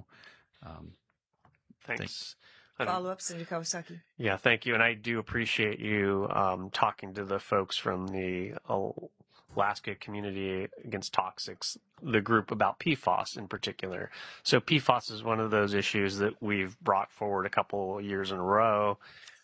thanks. Follow-up, Senator Kawasaki. Yeah, thank you. And I do appreciate you talking to the folks from the Alaska Community Against Toxics, the group about PFAS in particular. So PFAS is one of those issues that we've brought forward a couple years in a row.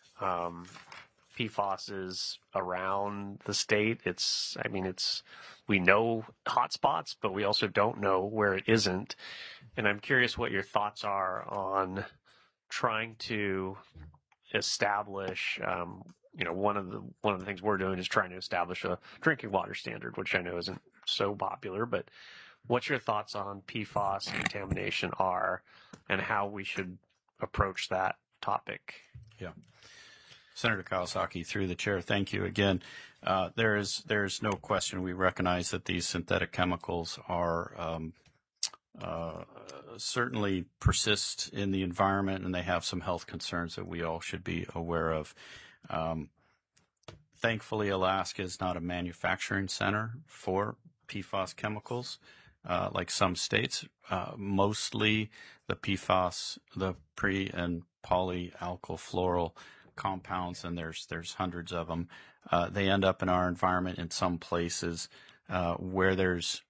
PFAS is around the state. We know hotspots, but we also don't know where it isn't. And I'm curious what your thoughts are on trying to establish, one of the things we're doing is trying to establish a drinking water standard, which I know isn't so popular, but what's your thoughts on PFAS contamination are and how we should approach that topic? Yeah. Senator Kawasaki, through the chair, thank you again. There's no question. We recognize that these synthetic chemicals are certainly persist in the environment, and they have some health concerns that we all should be aware of. Thankfully, Alaska is not a manufacturing center for PFAS chemicals like some states. Mostly the PFAS, the pre- and polyalkyl compounds, and there's hundreds of them. They end up in our environment in some places where there's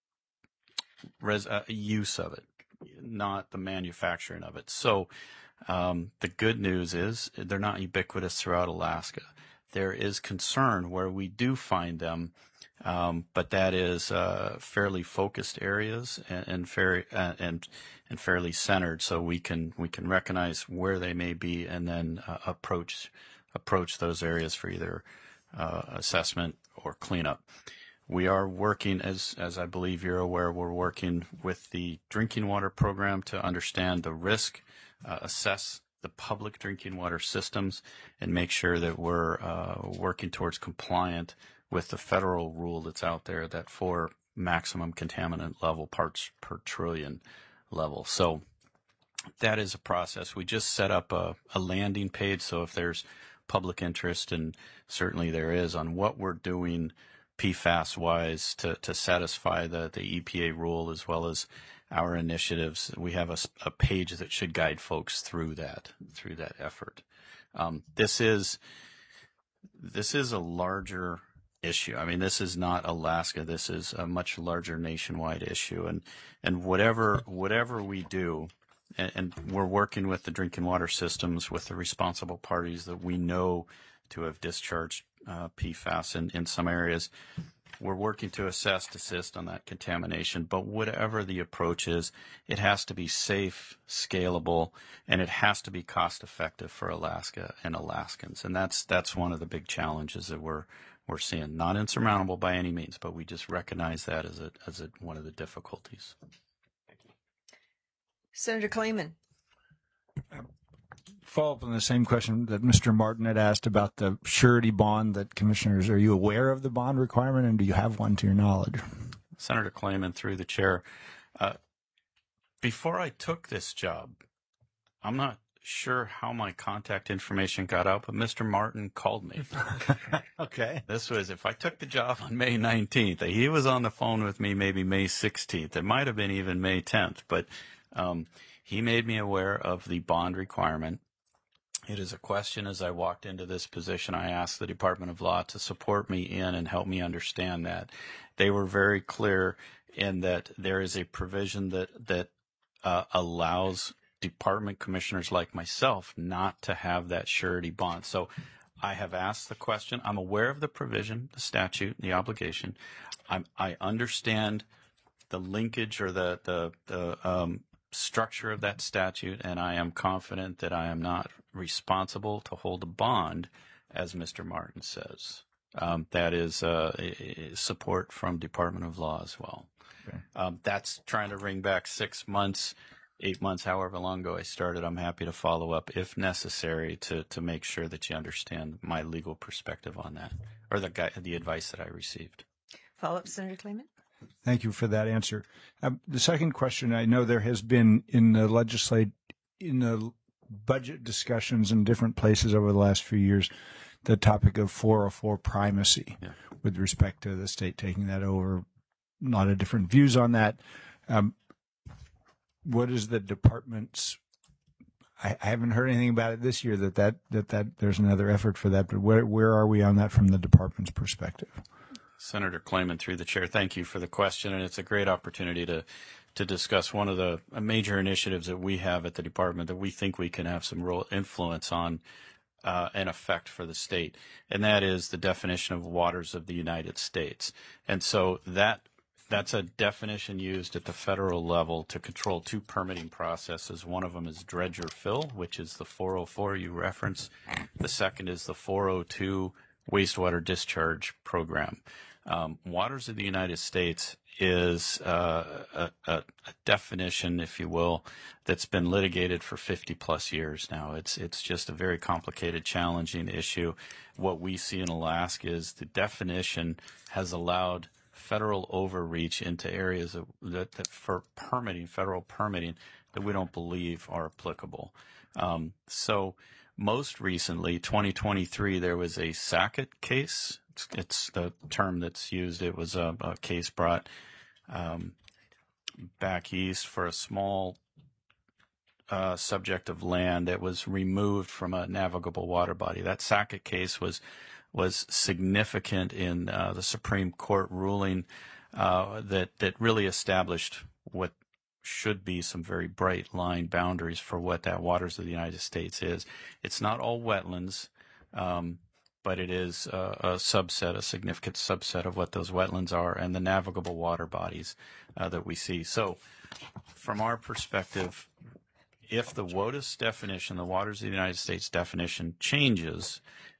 use of it, not the manufacturing of it. So the good news is they're not ubiquitous throughout Alaska. There is concern where we do find them, but that is fairly focused areas and fairly centered, so we can recognize where they may be and then approach those areas for either assessment or cleanup. We are working, as I believe you're aware, we're working with the drinking water program to understand the risk, assess the public drinking water systems, and make sure that we're working towards compliant with the federal rule that's out there, that for maximum contaminant level, parts per trillion level. So that is a process. We just set up a landing page, so if there's public interest, and certainly there is, on what we're doing PFAS-wise to satisfy the EPA rule as well as our initiatives, we have a page that should guide folks through that effort. This is a larger issue. I mean, this is not Alaska. This is a much larger nationwide issue, and whatever we do, and we're working with the drinking water systems, with the responsible parties that we know to have discharged PFAS in some areas. We're working to assess, desist on that contamination, but whatever the approach is, it has to be safe, scalable, and it has to be cost effective for Alaska and Alaskans. And that's one of the big challenges that we're seeing. Not insurmountable by any means, but we just recognize that as one of the difficulties. Senator Clayman. follow up on the same question that Mr. Martin had asked about the surety bond that commissioners, are you aware of the bond requirement and do you have one to your knowledge? Senator Clayman, through the chair, before I took this job, I'm not sure how my contact information got out, but Mr. Martin called me. Okay. This was, if I took the job on May 19th, he was on the phone with me maybe May 16th. It might have been even May 10th, but he made me aware of the bond requirement. It is a question as I walked into this position, I asked the Department of Law to support me in and help me understand that. They were very clear in that there is a provision that allows department commissioners like myself not to have that surety bond. So I have asked the question. I'm aware of the provision, the statute, the obligation. I understand the linkage or the structure of that statute, and I am confident that I am not responsible to hold a bond, as Mr. Martin says. That is support from Department of Law as well. Okay. That's trying to ring back 6 months, 8 months, however long ago I started. I'm happy to follow up if necessary to make sure that you understand my legal perspective on that, or the advice that I received. Follow up, Senator Clayman? Thank you for that answer. The second question, I know there has been in the budget discussions in different places over the last few years, the topic of 404 primacy with respect to the state taking that over. A lot of different views on that. What is the department's? I haven't heard anything about it this year that there's another effort for that, but where are we on that from the department's perspective? Senator Clayman, through the chair, thank you for the question, and it's a great opportunity to discuss one of the major initiatives that we have at the department that we think we can have some real influence on and effect for the state, and that is the definition of waters of the United States. And so that's a definition used at the federal level to control two permitting processes. One of them is dredge or fill, which is the 404 you reference. The second is the 402 wastewater discharge program. Waters of the United States is a definition, if you will, that's been litigated for 50 plus years now. It's just a very complicated, challenging issue. What we see in Alaska is the definition has allowed federal overreach into areas that for permitting, federal permitting, that we don't believe are applicable. So most recently, 2023, there was a Sackett case. It's the term that's used. It was a case brought back east for a small subject of land that was removed from a navigable water body. That Sackett case was significant in the Supreme Court ruling that really established what should be some very bright line boundaries for what that waters of the United States is. It's not all wetlands, but it is a significant subset of what those wetlands are and the navigable water bodies that we see. So from our perspective, if the WOTUS definition, the waters of the United States definition changes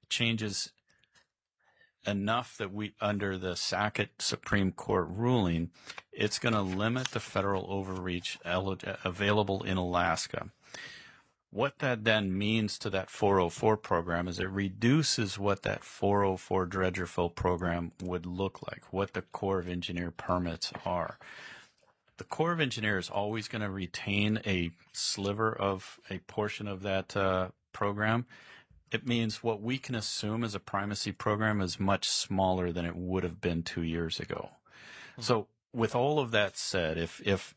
enough that under the Sackett Supreme Court ruling, it's going to limit the federal overreach available in Alaska. What that then means to that 404 program is it reduces what that 404 dredge or fill program would look like, what the Corps of Engineer permits are. The Corps of Engineers is always going to retain a sliver of a portion of that program. It means what we can assume as a primacy program is much smaller than it would have been 2 years ago. So with all of that said, if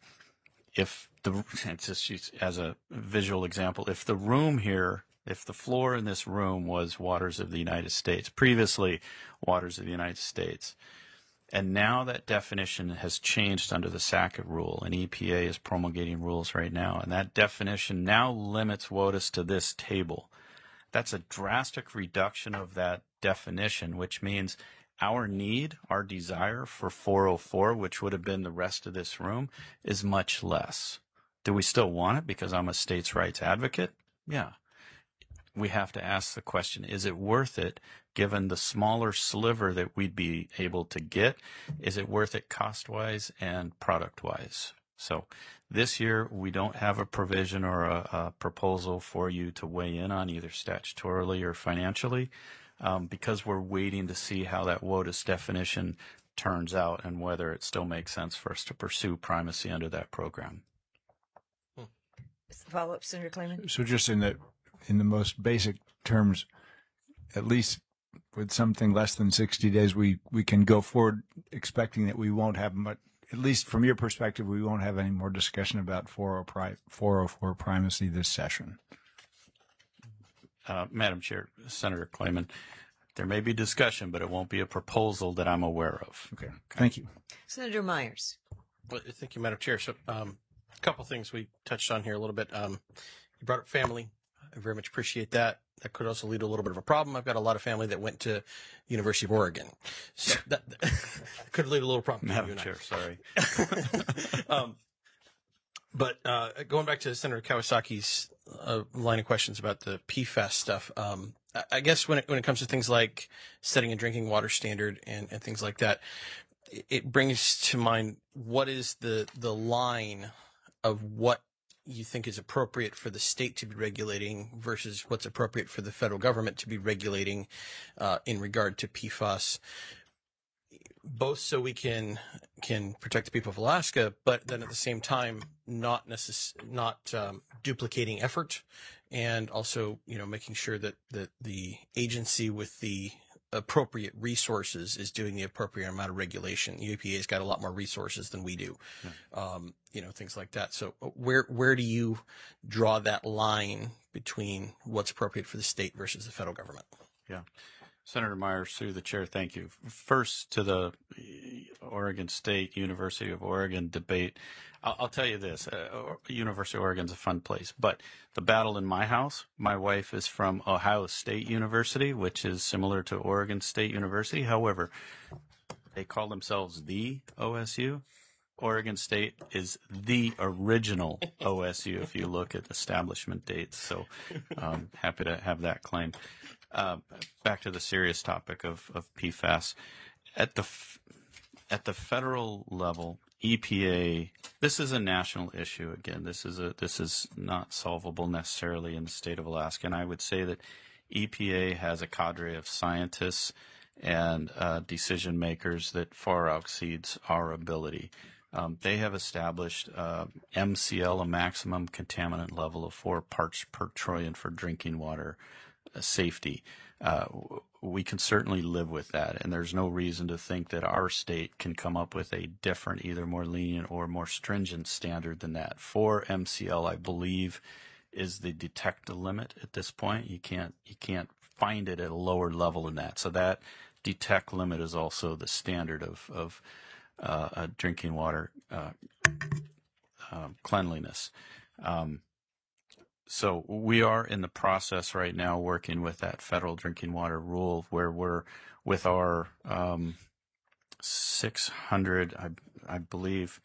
just as a visual example, if the floor in this room was waters of the United States, previously waters of the United States, and now that definition has changed under the Sackett rule, and EPA is promulgating rules right now, and that definition now limits WOTUS to this table. That's a drastic reduction of that definition, which means our desire for 404, which would have been the rest of this room, is much less. Do we still want it because I'm a states' rights advocate? Yeah. We have to ask the question, is it worth it given the smaller sliver that we'd be able to get? Is it worth it cost-wise and product-wise? So this year, we don't have a provision or a proposal for you to weigh in on either statutorily or financially, because we're waiting to see how that WOTUS definition turns out and whether it still makes sense for us to pursue primacy under that program. Follow up, Senator Clayman. So just in the most basic terms, at least with something less than 60 days, we can go forward expecting that we won't have much, at least from your perspective, we won't have any more discussion about 404 primacy this session. Madam Chair, Senator Clayman, there may be discussion, but it won't be a proposal that I'm aware of. Okay. Thank you. Senator Myers. Well, thank you, Madam Chair. So, a couple things we touched on here a little bit. You brought up family. I very much appreciate that. That could also lead to a little bit of a problem. I've got a lot of family that went to University of Oregon, so that could lead to a little problem. Madam Chair, sorry. But going back to Senator Kawasaki's line of questions about the PFAS stuff, I guess when it comes to things like setting a drinking water standard and things like that, it brings to mind what is the line of what you think is appropriate for the state to be regulating versus what's appropriate for the federal government to be regulating in regard to PFAS, both so we can protect the people of Alaska, but then at the same time not duplicating effort, and also making sure that the agency with the appropriate resources is doing the appropriate amount of regulation. The EPA's got a lot more resources than we do, things like that. So where do you draw that line between what's appropriate for the state versus the federal government? Yeah. Senator Myers, through the chair, thank you. First, to the Oregon State, University of Oregon debate, I'll tell you this. University of Oregon's a fun place, but the battle in my house, my wife is from Ohio State University, which is similar to Oregon State University. However, they call themselves the OSU. Oregon State is the original OSU if you look at establishment dates. So happy to have that claim. Back to the serious topic of PFAS. At the federal level, EPA, this is a national issue. Again, this is not solvable necessarily in the state of Alaska. And I would say that EPA has a cadre of scientists and decision makers that far exceeds our ability. They have established MCL, a maximum contaminant level of 4 parts per trillion for drinking water safety. We can certainly live with that, and there's no reason to think that our state can come up with a different, either more lenient or more stringent standard than that. 4 MCL, I believe, is the detect limit at this point. You can't find it at a lower level than that. So that detect limit is also the standard of drinking water cleanliness. So we are in the process right now working with that federal drinking water rule, where we're with our 600, I believe,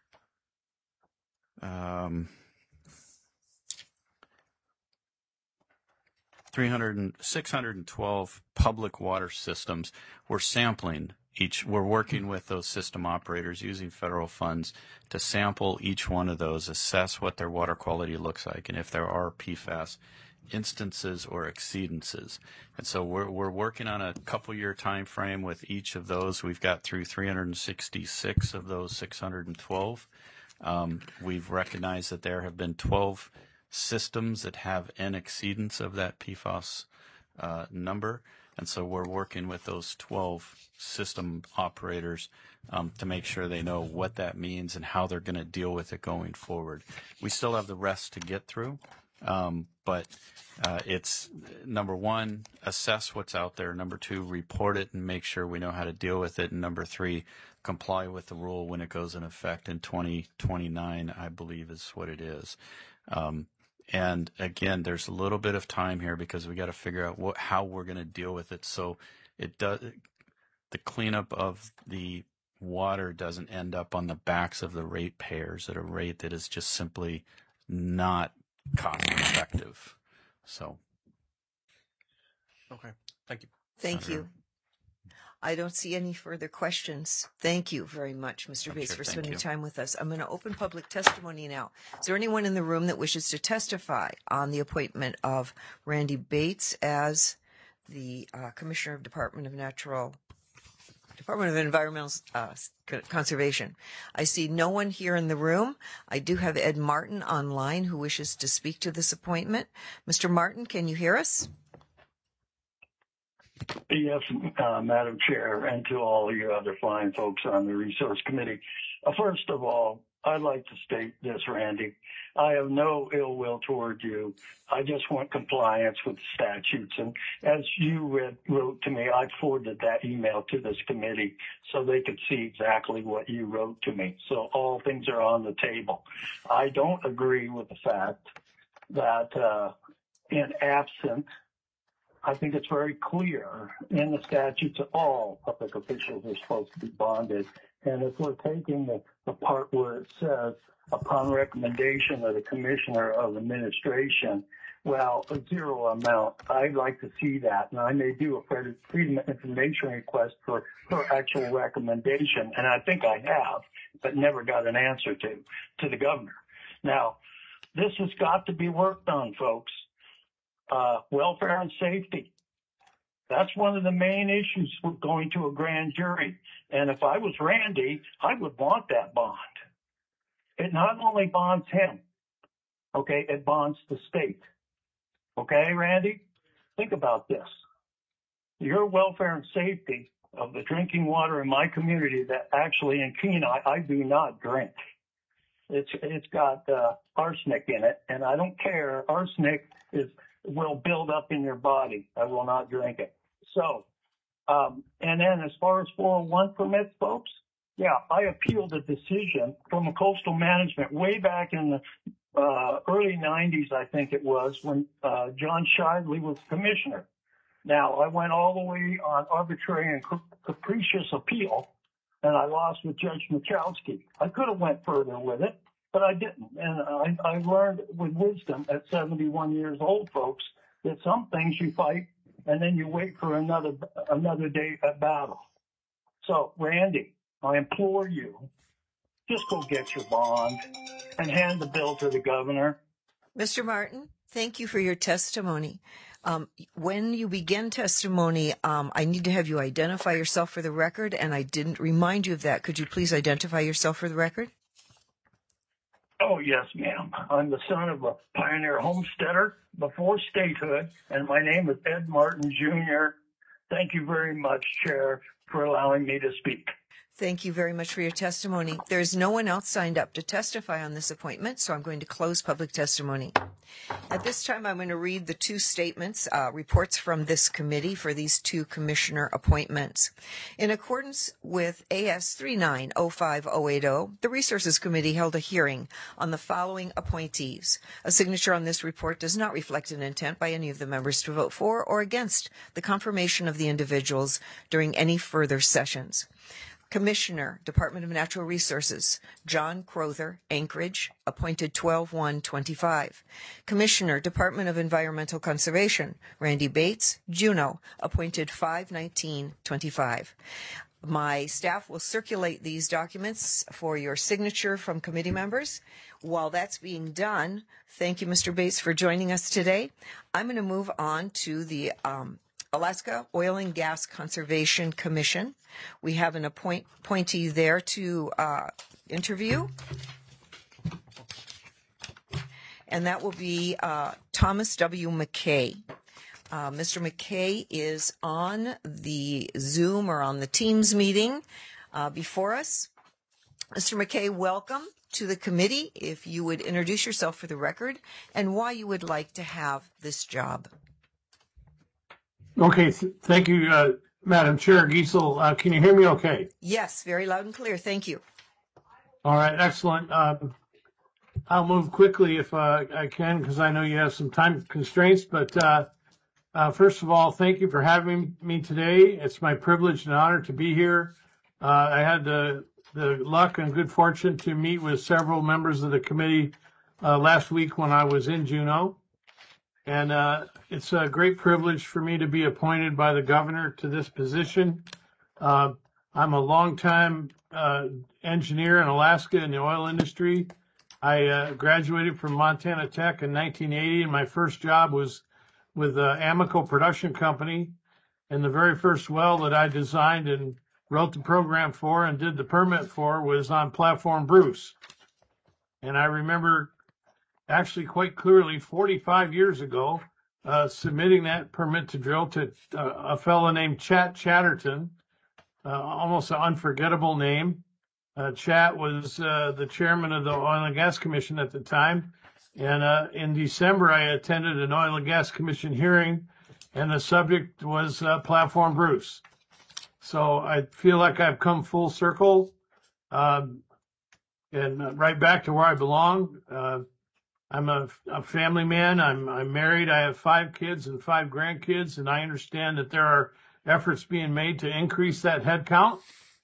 612 public water systems. We're sampling we're working with those system operators using federal funds to sample each one of those, assess what their water quality looks like, and if there are PFAS instances or exceedances. And so we're working on a couple-year time frame with each of those. We've got through 366 of those 612. We've recognized that there have been 12 systems that have an exceedance of that PFAS number. And so we're working with those 12 system operators to make sure they know what that means and how they're going to deal with it going forward. We still have the rest to get through, but it's, number 1, assess what's out there. Number 2, report it and make sure we know how to deal with it. And number 3, comply with the rule when it goes in effect in 2029, I believe is what it is. And again, there's a little bit of time here because we got to figure out how we're going to deal with it. So the cleanup of the water doesn't end up on the backs of the ratepayers at a rate that is just simply not cost effective. So. Okay. Thank you. Thank you. I don't see any further questions. Thank you very much, Mr. Bates, Sure, for thank spending you. time with us. I'm going to open public testimony now. Is there anyone in the room that wishes to testify on the appointment of Randy Bates as the Commissioner of Department of Environmental Conservation? I see no one here in the room. I do have Ed Martin online who wishes to speak to this appointment. Mr. Martin, can you hear us? Yes, Madam Chair, and to all you other fine folks on the Resource Committee. First of all, I'd like to state this, Randy. I have no ill will toward you. I just want compliance with the statutes. And as you wrote to me, I forwarded that email to this committee so they could see exactly what you wrote to me. So all things are on the table. I don't agree with the fact that in absent, I think it's very clear in the statutes that all public officials are supposed to be bonded. And if we're taking the part where it says, upon recommendation of the Commissioner of Administration, well, a zero amount, I'd like to see that. And I may do a Freedom of Information request for actual recommendation. And I think I have, but never got an answer to the governor. Now, this has got to be worked on, folks. Welfare and safety. That's one of the main issues with going to a grand jury. And if I was Randy, I would want that bond. It not only bonds him, okay, it bonds the state. Okay, Randy? Think about this. Your welfare and safety of the drinking water in my community that actually in Kenai, I do not drink. It's got arsenic in it, and I don't care. Arsenic will build up in your body. I will not drink it. So, and then as far as 401 permits, folks, yeah, I appealed a decision from a coastal management way back in the early 90s, I think it was, when John Shively was commissioner. Now, I went all the way on arbitrary and capricious appeal, and I lost with Judge Machowski. I could have went further with it, but I didn't. And I learned with wisdom at 71 years old, folks, that some things you fight and then you wait for another day at battle. So, Randy, I implore you, just go get your bond and hand the bill to the governor. Mr. Martin, thank you for your testimony. When you begin testimony, I need to have you identify yourself for the record, and I didn't remind you of that. Could you please identify yourself for the record? Oh, yes, ma'am. I'm the son of a pioneer homesteader before statehood, and my name is Ed Martin, Jr. Thank you very much, Chair, for allowing me to speak. Thank you very much for your testimony. There is no one else signed up to testify on this appointment, so I'm going to close public testimony. At this time, I'm going to read the two statements, reports from this committee for these two commissioner appointments. In accordance with AS 3905080, the Resources Committee held a hearing on the following appointees. A signature on this report does not reflect an intent by any of the members to vote for or against the confirmation of the individuals during any further sessions. Commissioner, Department of Natural Resources, John Crowther, Anchorage, appointed 12/1/25. Commissioner, Department of Environmental Conservation, Randy Bates, Juneau, appointed 5/19/25. My staff will circulate these documents for your signature from committee members. While that's being done, thank you, Mr. Bates, for joining us today. I'm going to move on to the Alaska Oil and Gas Conservation Commission. We have an appointee there to interview, and that will be Thomas W. McKay. Mr. McKay is on the Zoom or on the Teams meeting before us. Mr. McKay, welcome to the committee. If you would introduce yourself for the record and why you would like to have this job. Okay, thank you, Madam Chair Giesel. Can you hear me okay? Yes, very loud and clear. Thank you. All right, excellent. I'll move quickly if I can because I know you have some time constraints. But first of all, thank you for having me today. It's my privilege and honor to be here. I had the luck and good fortune to meet with several members of the committee last week when I was in Juneau. And it's a great privilege for me to be appointed by the governor to this position. I'm a longtime engineer in Alaska in the oil industry. I graduated from Montana Tech in 1980, and my first job was with Amoco Production Company. And the very first well that I designed and wrote the program for and did the permit for was on Platform Bruce. And I remember actually quite clearly 45 years ago submitting that permit to drill to a fellow named Chat Chatterton, almost an unforgettable name. Chat was the chairman of the Oil and Gas Commission at the time. And in December, I attended an Oil and Gas Commission hearing, and the subject was Platform Bruce. So I feel like I've come full circle and right back to where I belong. I'm a family man. I'm married. I have 5 kids and 5 grandkids, and I understand that there are efforts being made to increase that head count.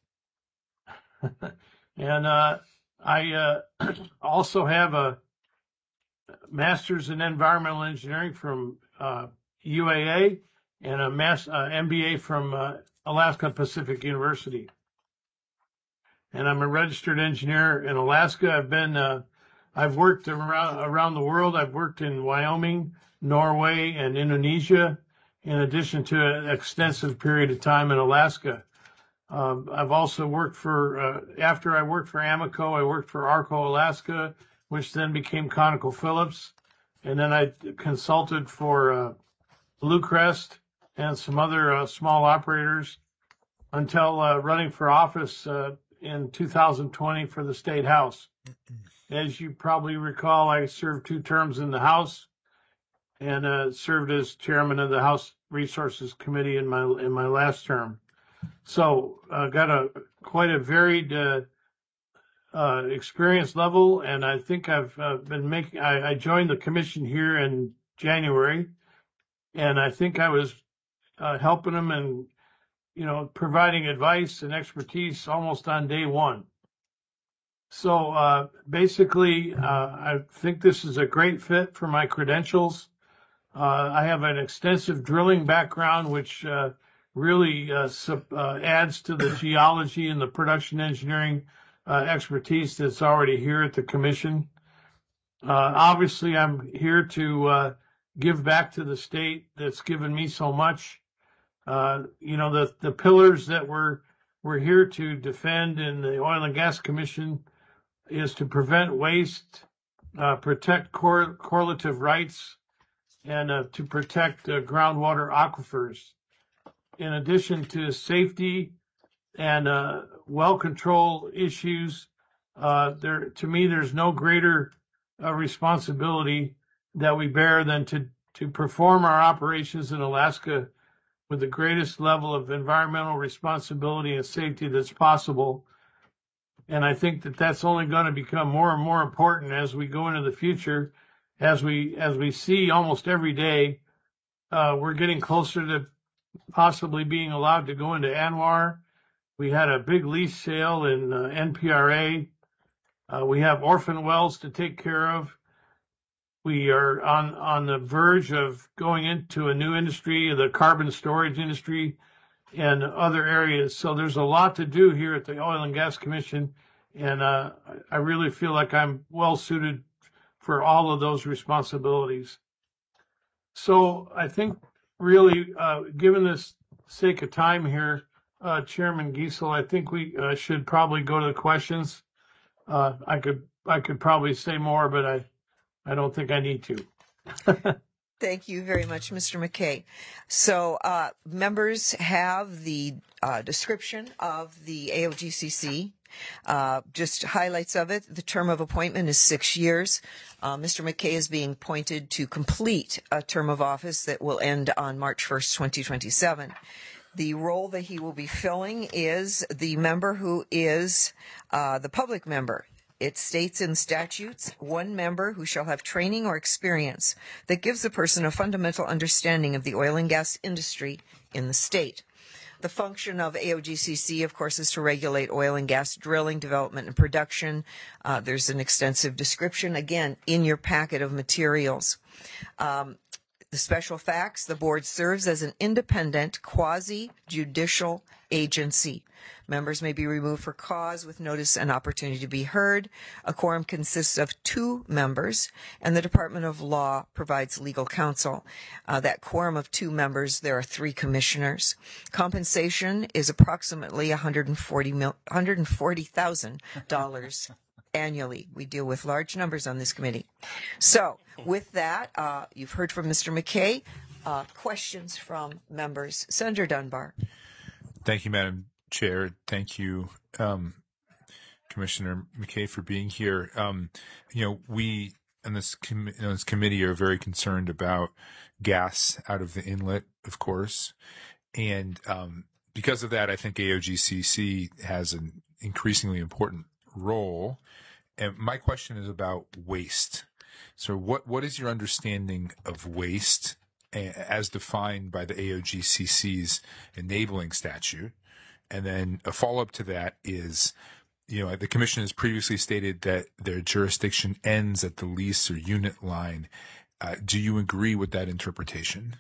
And I also have a master's in environmental engineering from UAA and a MBA from Alaska Pacific University. And I'm a registered engineer in Alaska. I've worked around the world. I've worked in Wyoming, Norway, and Indonesia, in addition to an extensive period of time in Alaska. I've also worked after I worked for Amoco, I worked for Arco Alaska, which then became ConocoPhillips. And then I consulted for Bluecrest and some other small operators until running for office in 2020 for the State House. As you probably recall, I served 2 terms in the House and served as chairman of the House Resources Committee in my last term. So got quite a varied experience level, and I think I've I joined the commission here in January, and I think I was helping them and providing advice and expertise almost on day one. So basically, I think this is a great fit for my credentials. I have an extensive drilling background, which really adds to the geology and the production engineering expertise that's already here at the commission. Obviously, I'm here to give back to the state that's given me so much. The pillars that we're here to defend in the Oil and Gas Commission is to prevent waste, protect correlative rights, and to protect groundwater aquifers. In addition to safety and well control issues, to me, there's no greater responsibility that we bear than to perform our operations in Alaska with the greatest level of environmental responsibility and safety that's possible. And I think that that's only going to become more and more important as we go into the future, as we see almost every day, we're getting closer to possibly being allowed to go into ANWR. We had a big lease sale in NPRA. We have orphan wells to take care of. We are on the verge of going into a new industry, the carbon storage industry, and other areas. So there's a lot to do here at the Oil and Gas Commission, and I really feel like I'm well suited for all of those responsibilities. So I think really, given this sake of time here, Chairman Giesel, I think we should probably go to the questions. I could probably say more, but I don't think I need to. Thank you very much, Mr. McKay. So members have the description of the AOGCC, just highlights of it. The term of appointment is 6 years. Mr. McKay is being appointed to complete a term of office that will end on March 1st, 2027. The role that he will be filling is the member who is the public member. It states in statutes, 1 member who shall have training or experience that gives the person a fundamental understanding of the oil and gas industry in the state. The function of AOGCC, of course, is to regulate oil and gas drilling, development, and production. There's an extensive description, again, in your packet of materials. the special facts, the board serves as an independent quasi-judicial agency. Members may be removed for cause with notice and opportunity to be heard. A quorum consists of 2 members, and the Department of Law provides legal counsel. That quorum of 2 members, there are 3 commissioners. Compensation is approximately $140,000 annually. We deal with large numbers on this committee. So with that, you've heard from Mr. McKay. Questions from members. Senator Dunbar. Thank you, Madam Chair. Thank you, Commissioner McKay, for being here. We in this committee are very concerned about gas out of the inlet, of course. And because of that, I think AOGCC has an increasingly important role. And my question is about waste. So what is your understanding of waste as defined by the AOGCC's enabling statute? And then a follow-up to that is, the Commission has previously stated that their jurisdiction ends at the lease or unit line. Do you agree with that interpretation?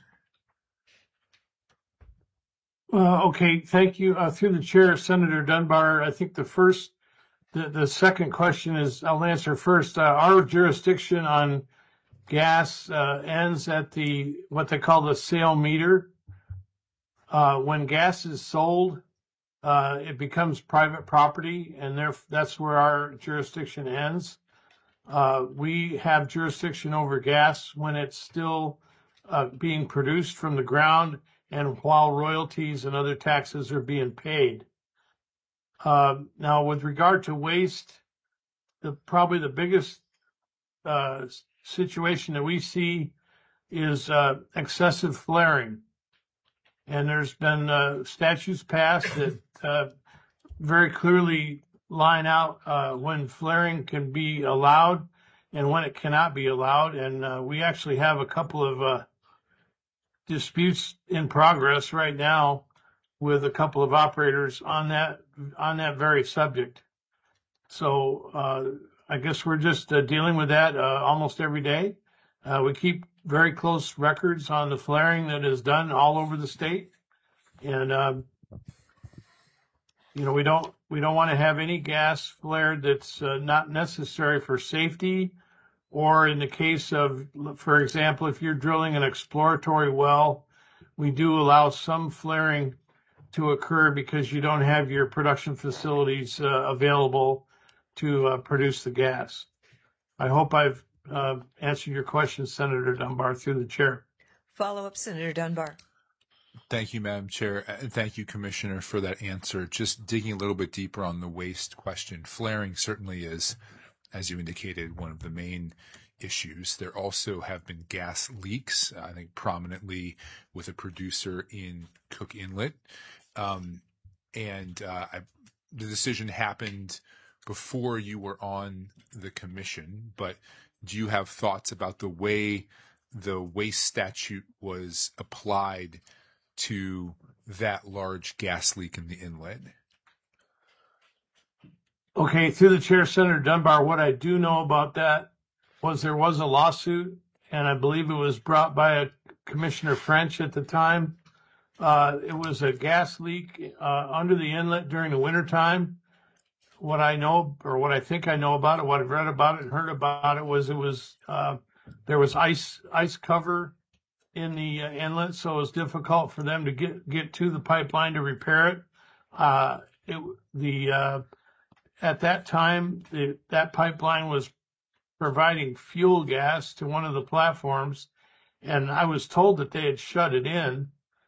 Okay, thank you. Through the chair, Senator Dunbar, I think the second question is, I'll answer first. Our jurisdiction on gas ends at what they call the sale meter. When gas is sold, it becomes private property, and that's where our jurisdiction ends. We have jurisdiction over gas when it's still being produced from the ground and while royalties and other taxes are being paid. Now, with regard to waste, probably the biggest situation that we see is excessive flaring. And there's been statutes passed that very clearly line out when flaring can be allowed and when it cannot be allowed. And we actually have a couple of disputes in progress right now with a couple of operators on that very subject. So I guess we're just dealing with that almost every day. We keep very close records on the flaring that is done all over the state, and we don't want to have any gas flared that's not necessary for safety, or in the case of, for example, if you're drilling an exploratory well, we do allow some flaring to occur because you don't have your production facilities available to produce the gas. I hope I've answered your question, Senator Dunbar, through the chair. Follow-up, Senator Dunbar. Thank you, Madam Chair, and thank you, Commissioner, for that answer. Just digging a little bit deeper on the waste question. Flaring certainly is, as you indicated, one of the main issues. There also have been gas leaks, I think prominently with a producer in Cook Inlet. The decision happened before you were on the commission, but do you have thoughts about the way the waste statute was applied to that large gas leak in the inlet? Okay, through the chair, Senator Dunbar, what I do know about that was there was a lawsuit, and I believe it was brought by Commissioner French at the time. It was a gas leak under the inlet during the wintertime. What I know, or what I think I know about it, what I've read about it and heard about it was there was ice cover in the inlet, so it was difficult for them to get to the pipeline to repair it. At that time, that pipeline was providing fuel gas to one of the platforms, and I was told that they had shut it in.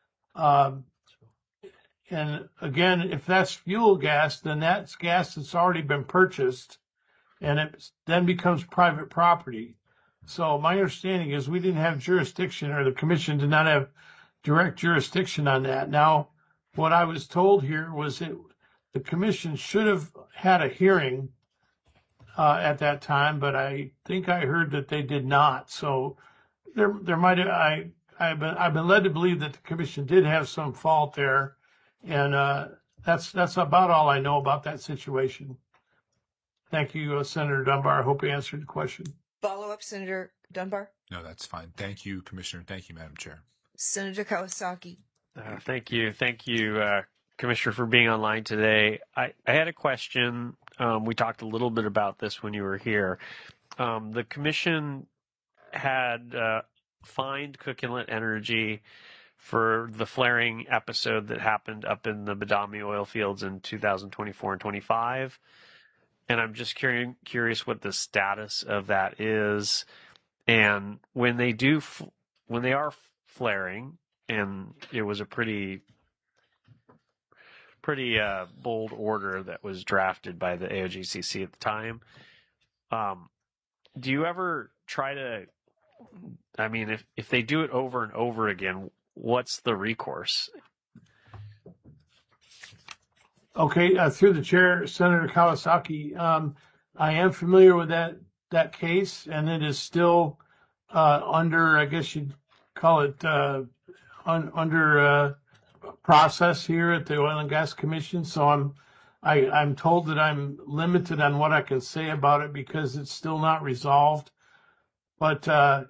And again, if that's fuel gas, then that's gas that's already been purchased, and it then becomes private property. So my understanding is we didn't have jurisdiction, or the commission did not have direct jurisdiction on that. Now, what I was told here was that the commission should have had a hearing at that time, but I think I heard that they did not. So there might have, I've been led to believe that the commission did have some fault there, and that's about all I know about that situation. Thank you, Senator Dunbar. I hope I answered the question. Follow-up, Senator Dunbar? No, that's fine. Thank you, Commissioner. Thank you, Madam Chair. Senator Kawasaki? Thank you. Thank you, Commissioner, for being online today. I had a question. We talked a little bit about this when you were here. The commission had fined Cook Inlet Energy for the flaring episode that happened up in the Badami oil fields in 2024 and 25. And I'm just curious what the status of that is. And when they are flaring, and it was a pretty bold order that was drafted by the AOGCC at the time. Do you ever try to, I mean, if they do it over and over again, what's the recourse? Okay, through the chair, Senator Kawasaki, I am familiar with that case, and it is still under, I guess you'd call it, under process here at the Oil and Gas Commission. So I'm told that I'm limited on what I can say about it because it's still not resolved. But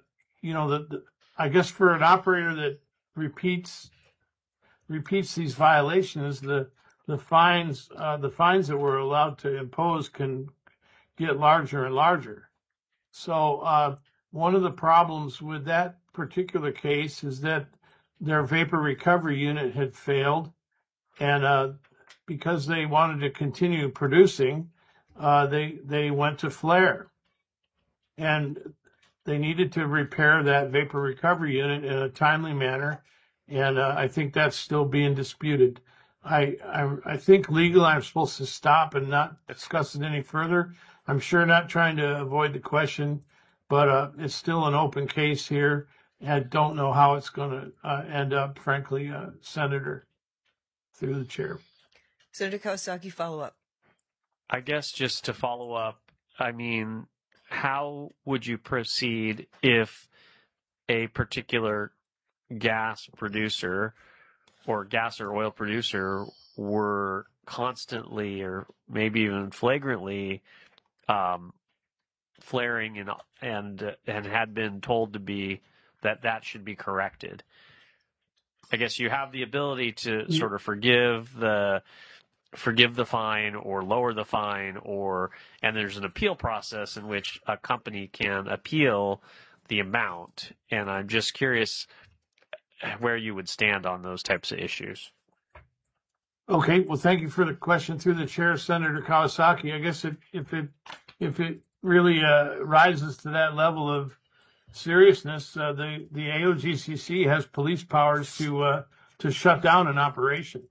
I guess for an operator that repeats these violations, the fines that we're allowed to impose can get larger and larger. So one of the problems with that particular case is that their vapor recovery unit had failed, and because they wanted to continue producing, they went to flare, and they needed to repair that vapor recovery unit in a timely manner, and I think that's still being disputed. I think legally I'm supposed to stop and not discuss it any further. I'm sure not trying to avoid the question, but it's still an open case here. I don't know how it's going to end up, frankly, Senator, through the chair. Senator Kawasaki, follow up. I guess just to follow up, I mean, how would you proceed if a particular gas producer or gas or oil producer were constantly or maybe even flagrantly flaring and had been told to be that should be corrected? I guess you have the ability to sort of forgive the fine or lower the fine, and there's an appeal process in which a company can appeal the amount. And I'm just curious where you would stand on those types of issues. Okay, well, thank you for the question through the chair, Senator Kawasaki. I guess if it really rises to that level of seriousness, the AOGCC has police powers to shut down an operation.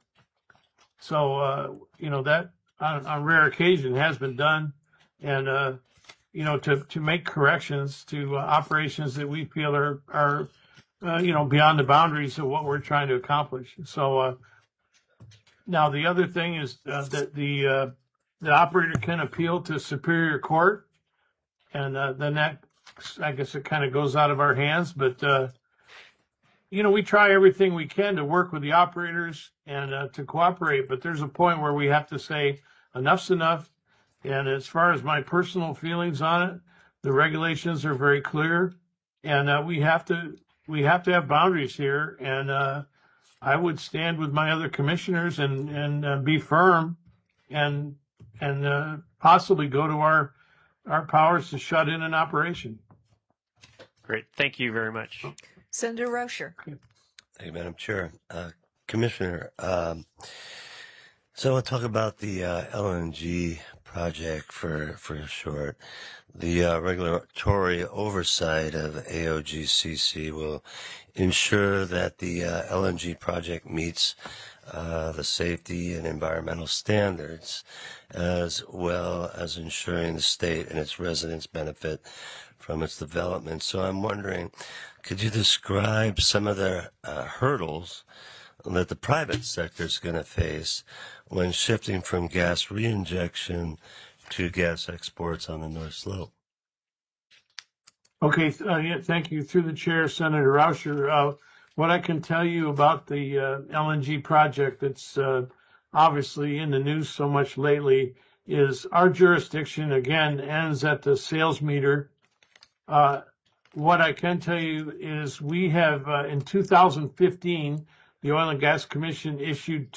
So that on rare occasion has been done, and to make corrections to operations that we feel are beyond the boundaries of what we're trying to accomplish. So now the other thing is that the operator can appeal to Superior Court, and then that, I guess, it kind of goes out of our hands. But we try everything we can to work with the operators and to cooperate. But there's a point where we have to say enough's enough. And as far as my personal feelings on it, the regulations are very clear, and we have to have boundaries here. And I would stand with my other commissioners and be firm and possibly go to our powers to shut in an operation. Great. Thank you very much. Senator Rauscher. Thank you, Madam Chair. Commissioner, so I want to talk about the LNG project for short. The regulatory oversight of AOGCC will ensure that the LNG project meets the safety and environmental standards, as well as ensuring the state and its residents benefit from its development. So I'm wondering, could you describe some of the hurdles that the private sector is going to face when shifting from gas reinjection to gas exports on the North Slope? Okay, thank you. Through the chair, Senator Rauscher. What I can tell you about the LNG project that's obviously in the news so much lately is our jurisdiction, again, ends at the sales meter. what I can tell you is we have, in 2015, the Oil and Gas Commission issued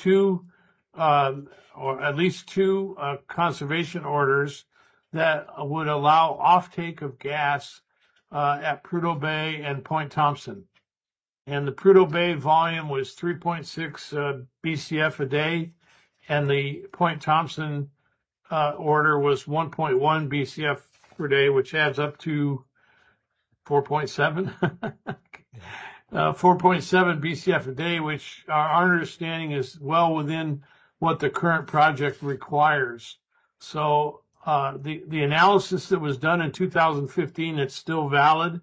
or at least two conservation orders that would allow offtake of gas at Prudhoe Bay and Point Thompson. And the Prudhoe Bay volume was 3.6 BCF a day, and the Point Thompson order was 1.1 BCF per day, which adds up to 4.7. 4.7 BCF a day, which our understanding is well within what the current project requires. So the analysis that was done in 2015 that's still valid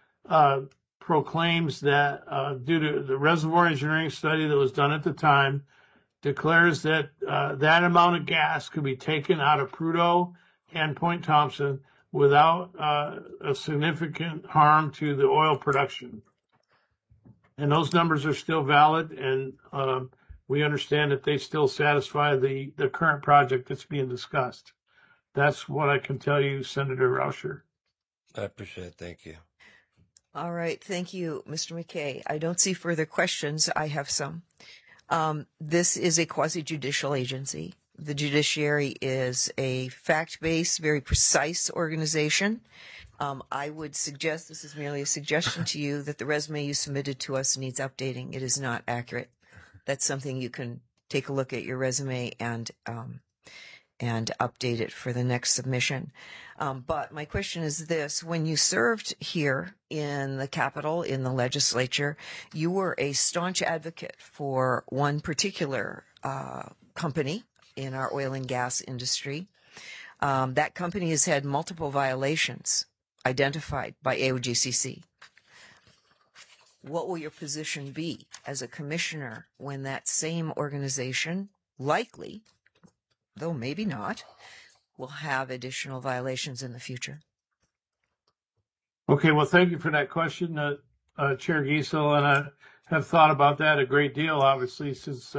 proclaims that due to the reservoir engineering study that was done at the time, declares that that amount of gas could be taken out of Prudhoe and Point Thompson without a significant harm to the oil production. And those numbers are still valid, and we understand that they still satisfy the current project that's being discussed. That's what I can tell you, Senator Rauscher. I appreciate it. Thank you. All right. Thank you, Mr. McKay. I don't see further questions. I have some. This is a quasi-judicial agency. The judiciary is a fact-based, very precise organization. I would suggest, this is merely a suggestion to you, that the resume you submitted to us needs updating. It is not accurate. That's something you can take a look at your resume and update it for the next submission. But my question is this: when you served here in the Capitol, in the legislature, you were a staunch advocate for one particular company in our oil and gas industry. That company has had multiple violations identified by AOGCC. What will your position be as a commissioner when that same organization, likely, though maybe not, will have additional violations in the future? Okay, well, thank you for that question, Chair Giesel, and I have thought about that a great deal, obviously, since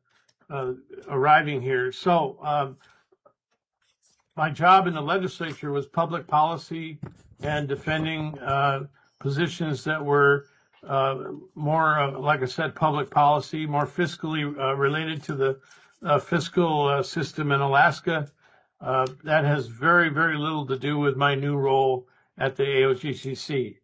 arriving here. So my job in the legislature was public policy and defending positions that were more, like I said, public policy, more fiscally related to the fiscal system in Alaska. That has very, very little to do with my new role at the AOGCC.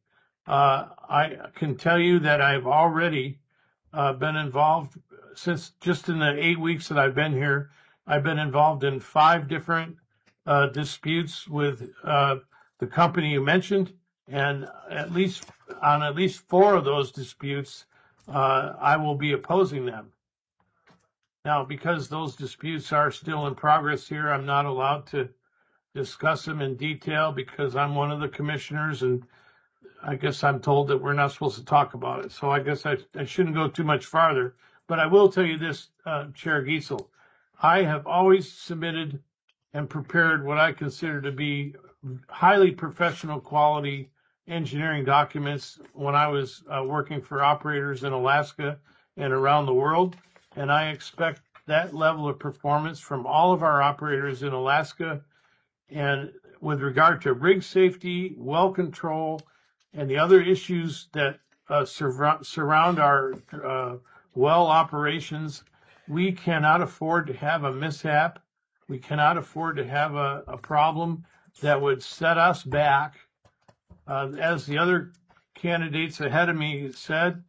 I can tell you that I've already been involved since just in the 8 weeks that I've been here. I've been involved in 5 different disputes with the company you mentioned, and at least 4 of those disputes, I will be opposing them. Now, because those disputes are still in progress here, I'm not allowed to discuss them in detail because I'm one of the commissioners, and I guess I'm told that we're not supposed to talk about it. So I guess I shouldn't go too much farther. But I will tell you this, Chair Giesel. I have always submitted and prepared what I consider to be highly professional quality engineering documents when I was working for operators in Alaska and around the world. And I expect that level of performance from all of our operators in Alaska. And with regard to rig safety, well control, and the other issues that surround our well operations, we cannot afford to have a mishap. We cannot afford to have a problem that would set us back. As the other candidates ahead of me said,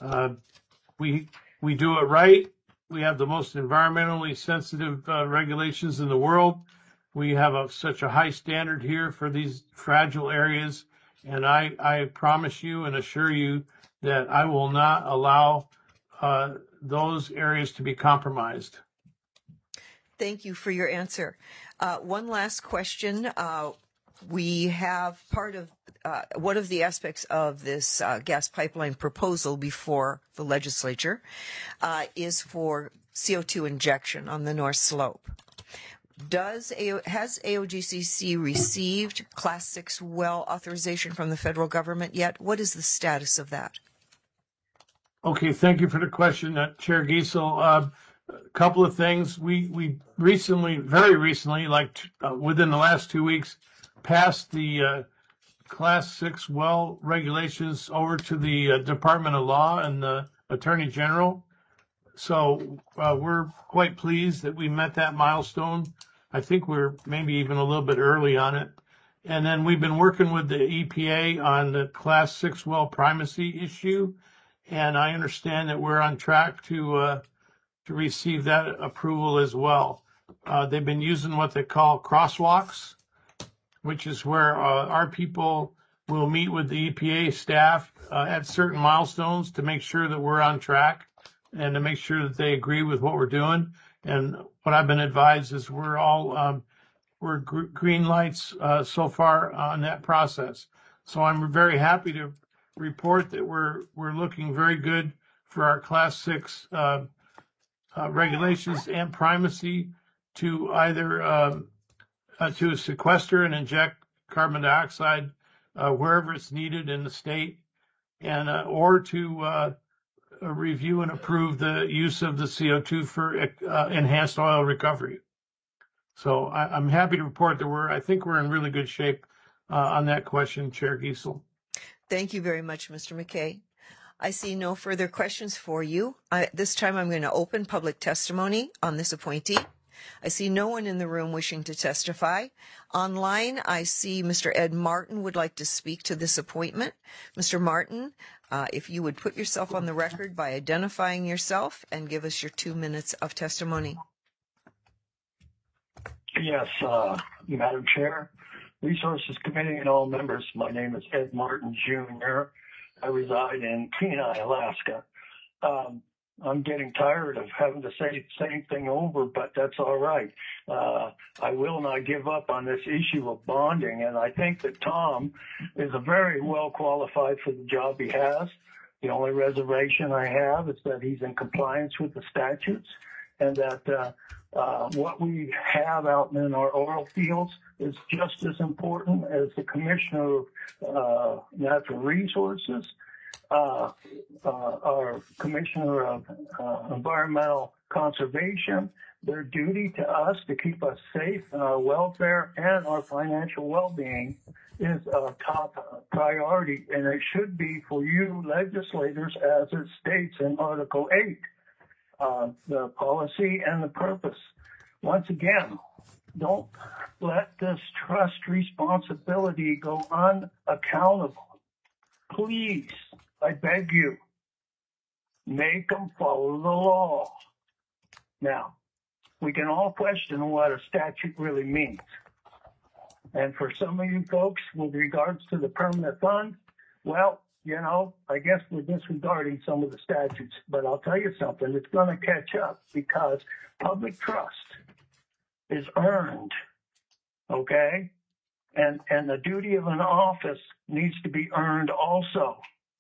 we do it right. We have the most environmentally sensitive regulations in the world. We have such a high standard here for these fragile areas. And I promise you and assure you that I will not allow those areas to be compromised. Thank you for your answer. One last question. We have part of one of the aspects of this gas pipeline proposal before the legislature is for CO2 injection on the North Slope. Has AOGCC received Class 6 well authorization from the federal government yet? What is the status of that? Okay, thank you for the question, Chair Giesel. A couple of things. We recently, very recently, like within the last 2 weeks, passed the Class 6 well regulations over to the Department of Law and the Attorney General. So we're quite pleased that we met that milestone. I think we're maybe even a little bit early on it. And then we've been working with the EPA on the Class 6 well primacy issue. And I understand that we're on track to receive that approval as well. They've been using what they call crosswalks, which is where our people will meet with the EPA staff at certain milestones to make sure that we're on track and to make sure that they agree with what we're doing. And what I've been advised is we're all we're green lights so far on that process. So I'm very happy to report that we're looking very good for our Class 6 regulations and primacy to either to sequester and inject carbon dioxide wherever it's needed in the state, and or to review and approve the use of the CO2 for enhanced oil recovery. So I'm happy to report that I think we're in really good shape on that question, Chair Giesel. Thank you very much, Mr. McKay. I see no further questions for you. This time I'm going to open public testimony on this appointee. I see no one in the room wishing to testify. Online, I see Mr. Ed Martin would like to speak to this appointment. Mr. Martin, if you would put yourself on the record by identifying yourself and give us your 2 minutes of testimony. Yes, Madam Chair, Resources Committee and all members, my name is Ed Martin, Jr. I reside in Kenai, Alaska. I'm getting tired of having to say the same thing over, but that's all right. I will not give up on this issue of bonding, and I think that Tom is very well qualified for the job he has. The only reservation I have is that he's in compliance with the statutes, and that what we have out in our oil fields is just as important as the Commissioner of Natural Resources, our Commissioner of Environmental Conservation. Their duty to us to keep us safe and our welfare and our financial well-being is a top priority, and it should be for you legislators as it states in Article 8, the policy and the purpose. Once again, don't let this trust responsibility go unaccountable. Please, I beg you, make them follow the law. Now, we can all question what a statute really means. And for some of you folks, with regards to the permanent fund, well, you know, I guess we're disregarding some of the statutes. But I'll tell you something, it's going to catch up because public trust is earned, okay? And the duty of an office needs to be earned also.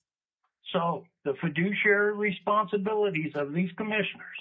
So the fiduciary responsibilities of these commissioners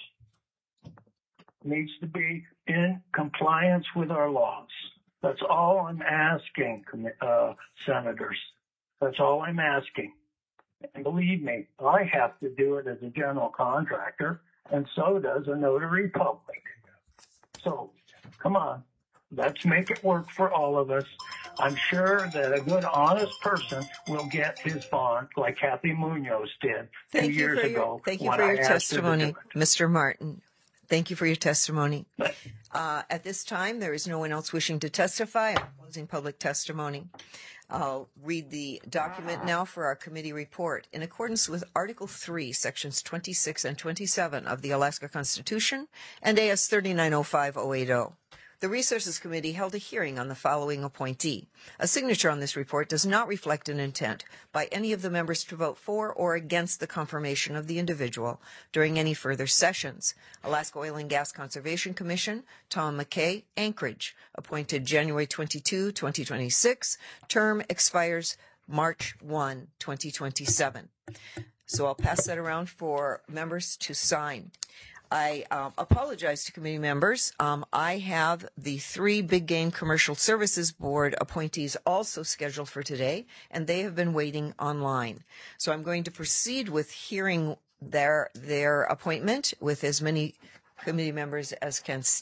needs to be in compliance with our laws. That's all I'm asking, senators. That's all I'm asking. And believe me, I have to do it as a general contractor, and so does a notary public. So, come on, let's make it work for all of us. I'm sure that a good, honest person will get his bond like Kathy Munoz did 2 years ago. Thank you for your testimony, Mr. Martin. Thank you for your testimony. At this time, there is no one else wishing to testify. I'm closing public testimony. I'll read the document now for our committee report. In accordance with Article 3, Sections 26 and 27 of the Alaska Constitution and AS 3905-080, the Resources Committee held a hearing on the following appointee. A signature on this report does not reflect an intent by any of the members to vote for or against the confirmation of the individual during any further sessions. Alaska Oil and Gas Conservation Commission, Tom McKay, Anchorage, appointed January 22, 2026. Term expires March 1, 2027. So I'll pass that around for members to sign. I apologize to committee members. I have the 3 Big Game Commercial Services Board appointees also scheduled for today, and they have been waiting online. So I'm going to proceed with hearing their appointment with as many committee members as can stay.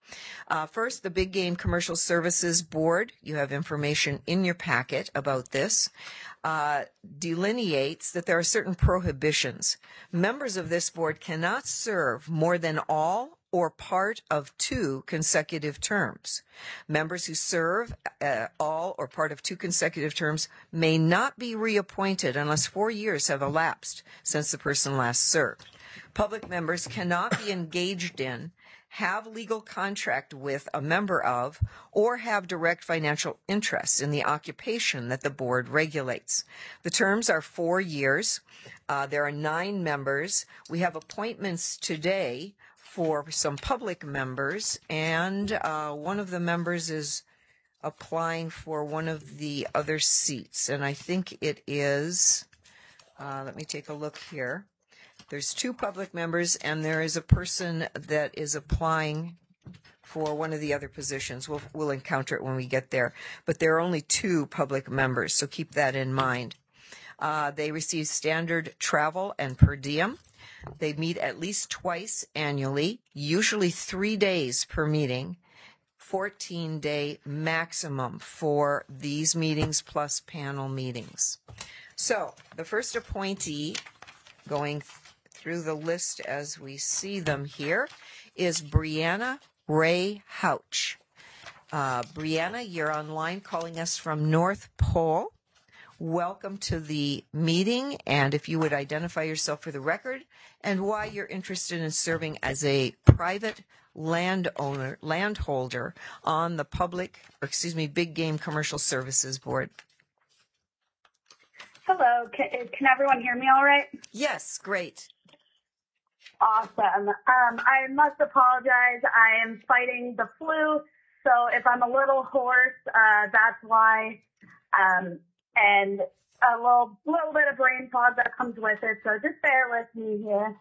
First, the Big Game Commercial Services Board, you have information in your packet about this, delineates that there are certain prohibitions. Members of this board cannot serve more than all or part of 2 consecutive terms. Members who serve all or part of 2 consecutive terms may not be reappointed unless 4 years have elapsed since the person last served. Public members cannot be engaged in, have legal contract with a member of, or have direct financial interest in the occupation that the board regulates. The terms are 4 years. There are 9 members. We have appointments today for some public members, and one of the members is applying for one of the other seats, and I think it is, let me take a look here. There's 2 public members, and there is a person that is applying for one of the other positions. We'll encounter it when we get there. But there are only 2 public members, so keep that in mind. They receive standard travel and per diem. They meet at least twice annually, usually 3 days per meeting, 14-day maximum for these meetings plus panel meetings. So the first appointee, going through the list as we see them here, is Brianna Ray Houch. Brianna, you're online calling us from North Pole. Welcome to the meeting, and if you would identify yourself for the record and why you're interested in serving as a private landholder on the Big Game Commercial Services Board. Hello, can everyone hear me all right? Yes, great. Awesome. I must apologize. I am fighting the flu, so if I'm a little hoarse, that's why. And a little bit of brain fog that comes with it, so just bear with me here.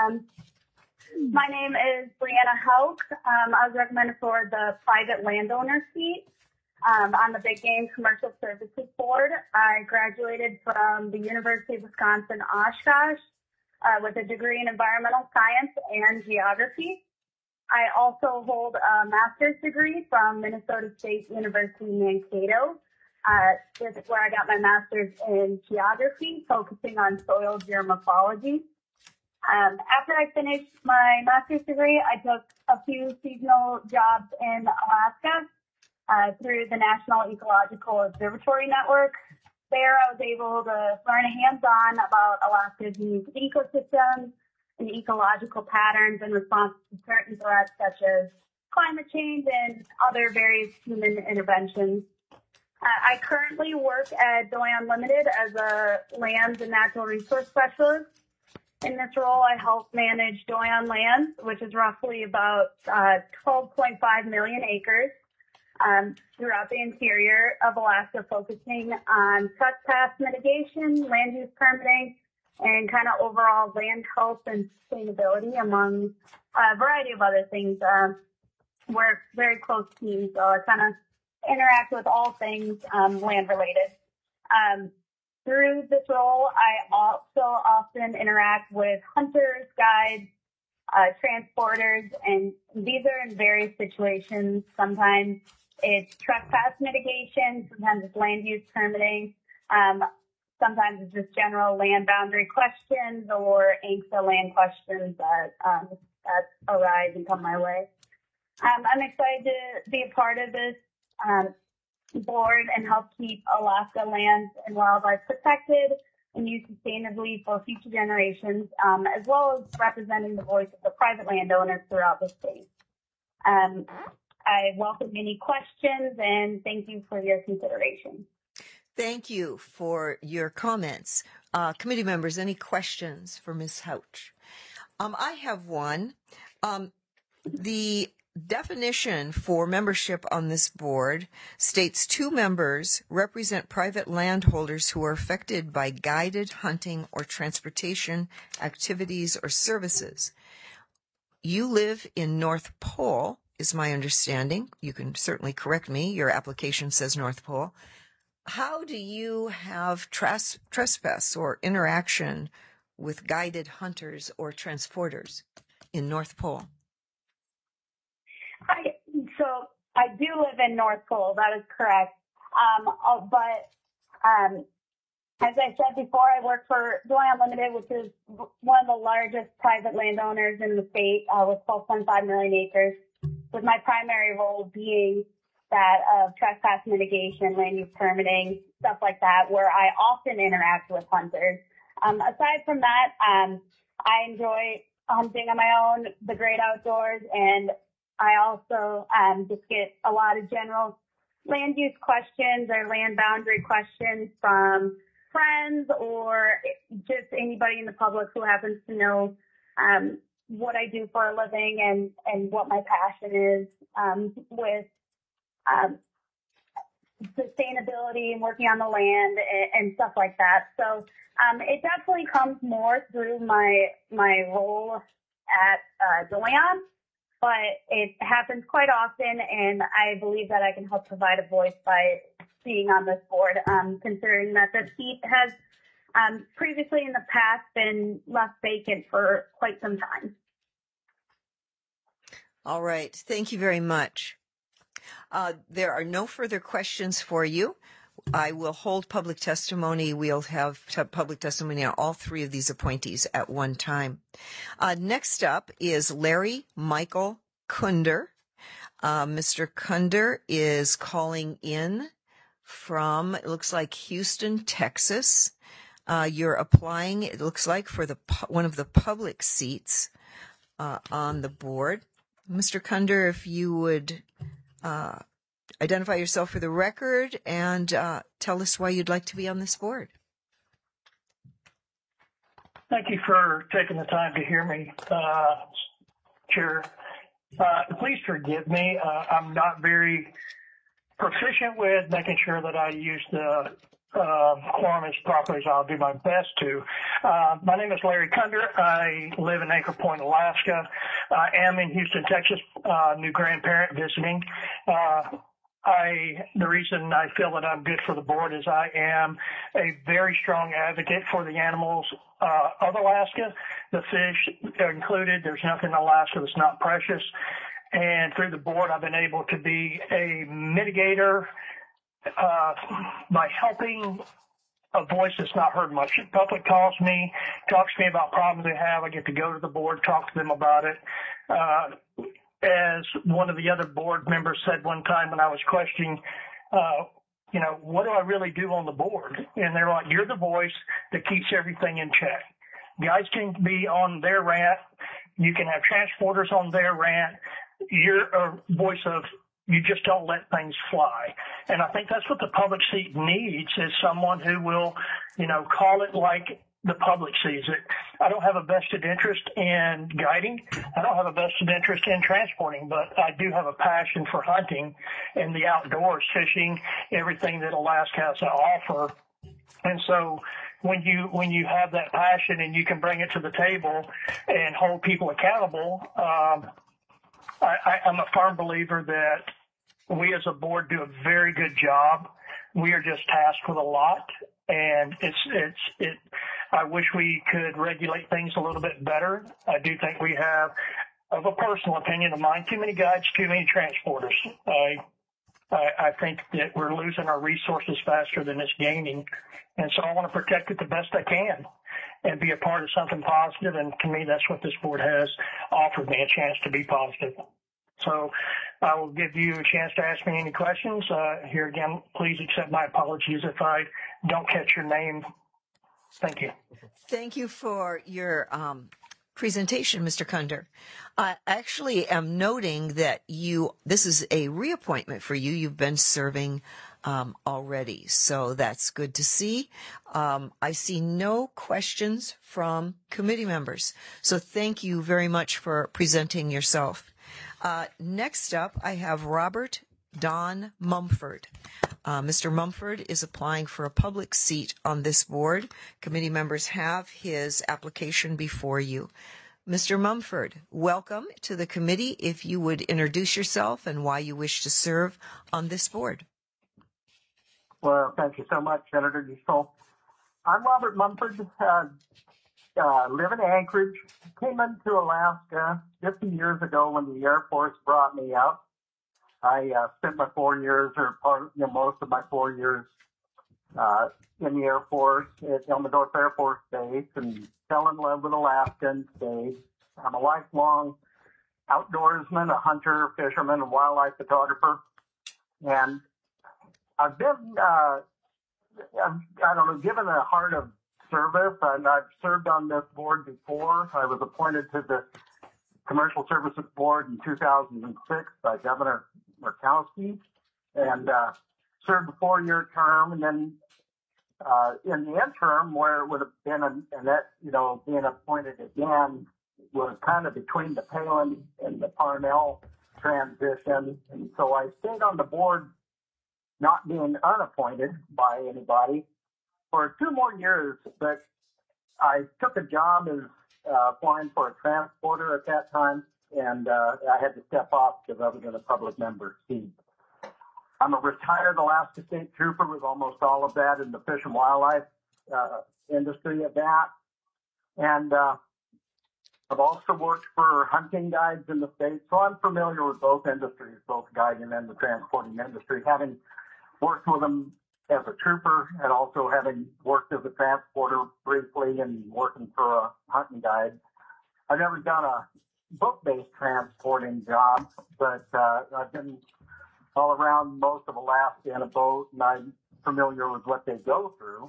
My name is Brianna Hauk. I was recommended for the private landowner seat on the Big Game Commercial Services Board. I graduated from the University of Wisconsin-Oshkosh with a degree in environmental science and geography. I also hold a master's degree from Minnesota State University, Mankato. This is where I got my master's in geography, focusing on soil geomorphology. After I finished my master's degree, I took a few seasonal jobs in Alaska through the National Ecological Observatory Network. There, I was able to learn hands-on about Alaska's unique ecosystems and ecological patterns in response to certain threats such as climate change and other various human interventions. I currently work at Doyon Limited as a lands and natural resource specialist. In this role, I help manage Doyon lands, which is roughly about 12.5 million acres throughout the interior of Alaska, focusing on trespass mitigation, land use permitting, and kind of overall land health and sustainability, among a variety of other things. We're a very close team, so I kind of interact with all things land related. Through this role, I also often interact with hunters, guides, transporters, and these are in various situations. Sometimes it's trespass mitigation, sometimes it's land use permitting, sometimes it's just general land boundary questions or ANCSA land questions that arise and come my way. I'm excited to be a part of this board and help keep Alaska lands and wildlife protected and used sustainably for future generations, as well as representing the voice of the private landowners throughout the state. I welcome any questions and thank you for your consideration. Thank you for your comments. Committee members, any questions for Ms. Houch? I have one. The definition for membership on this board states 2 members represent private landholders who are affected by guided hunting or transportation activities or services. You live in North Pole, is my understanding. You can certainly correct me. Your application says North Pole. How do you have trespass or interaction with guided hunters or transporters in North Pole? I do live in North Cole. That is correct. As I said before, I work for Joy Unlimited, which is one of the largest private landowners in the state with 12.5 million acres, with my primary role being that of trespass mitigation, land use permitting, stuff like that, where I often interact with hunters. Aside from that, I enjoy hunting on my own, the great outdoors, and I also just get a lot of general land use questions or land boundary questions from friends or just anybody in the public who happens to know what I do for a living and what my passion is with sustainability and working on the land and stuff like that. So it definitely comes more through my role at Doyon, but it happens quite often, and I believe that I can help provide a voice by being on this board, considering that the seat has previously in the past been left vacant for quite some time. All right. Thank you very much. There are no further questions for you. I will hold public testimony. We'll have public testimony on all three of these appointees at one time. Next up is Larry Michael Kunder. Mr. Kunder is calling in from, it looks like, Houston, Texas. You're applying, it looks like, for one of the public seats on the board. Mr. Kunder, if you would identify yourself for the record and tell us why you'd like to be on this board. Thank you for taking the time to hear me, Chair. Please forgive me. I'm not very proficient with making sure that I use the quorum as properly as I'll do my best to. My name is Larry Kunder. I live in Anchor Point, Alaska. I am in Houston, Texas, new grandparent visiting. The reason I feel that I'm good for the board is I am a very strong advocate for the animals of Alaska, the fish included. There's nothing in Alaska that's not precious. And through the board, I've been able to be a mitigator by helping a voice that's not heard much. The public calls me, talks to me about problems they have. I get to go to the board, talk to them about it. As one of the other board members said one time when I was questioning, what do I really do on the board? And they're like, you're the voice that keeps everything in check. Guys can be on their rant. You can have transporters on their rant. You're a voice of, you just don't let things fly. And I think that's what the public seat needs, is someone who will, call it like the public sees it. I don't have a vested interest in guiding. I don't have a vested interest in transporting, but I do have a passion for hunting and the outdoors, fishing, everything that Alaska has to offer. And so when you have that passion and you can bring it to the table and hold people accountable, I'm a firm believer that we as a board do a very good job. We are just tasked with a lot, and I wish we could regulate things a little bit better. I do think we have, of a personal opinion of mine, too many guides, too many transporters. I think that we're losing our resources faster than it's gaining, and so I want to protect it the best I can and be a part of something positive. And to me, that's what this board has offered me, a chance to be positive. So I will give you a chance to ask me any questions. Here again, please accept my apologies if I don't catch your name. Thank you. Thank you for your presentation, Mr. Kunder. I actually am noting that this is a reappointment for you. You've been serving already, so that's good to see. I see no questions from committee members, so thank you very much for presenting yourself. Next up, I have Robert Don Mumford. Mr. Mumford is applying for a public seat on this board. Committee members have his application before you. Mr. Mumford, welcome to the committee. If you would introduce yourself and why you wish to serve on this board. Well, thank you so much, Senator Dussault. I'm Robert Mumford, live in Anchorage, came into Alaska 50 years ago when the Air Force brought me up. I spent my 4 years, or most of my 4 years, in the Air Force at Elmendorf Air Force Base, and fell in love with Alaska and stayed. I'm a lifelong outdoorsman, a hunter, fisherman, and wildlife photographer. And I've been, I don't know, given a heart of service, and I've served on this board before. I was appointed to the Commercial Services Board in 2006 by Governor Murkowski, and served a 4-year term, and then in the interim, where it would have been being appointed again was kind of between the Palin and the Parnell transition, and so I stayed on the board, not being unappointed by anybody, for 2 more years. But I took a job as applying for a transporter at that time, and I had to step off because I was in a public member seat. I'm a retired Alaska State Trooper with almost all of that in the fish and wildlife industry of that. And I've also worked for hunting guides in the state, so I'm familiar with both industries, both guiding and the transporting industry, having worked with them as a trooper and also having worked as a transporter briefly and working for a hunting guide. I've never done a book-based transporting job, but I've been all around most of Alaska in a boat, and I'm familiar with what they go through.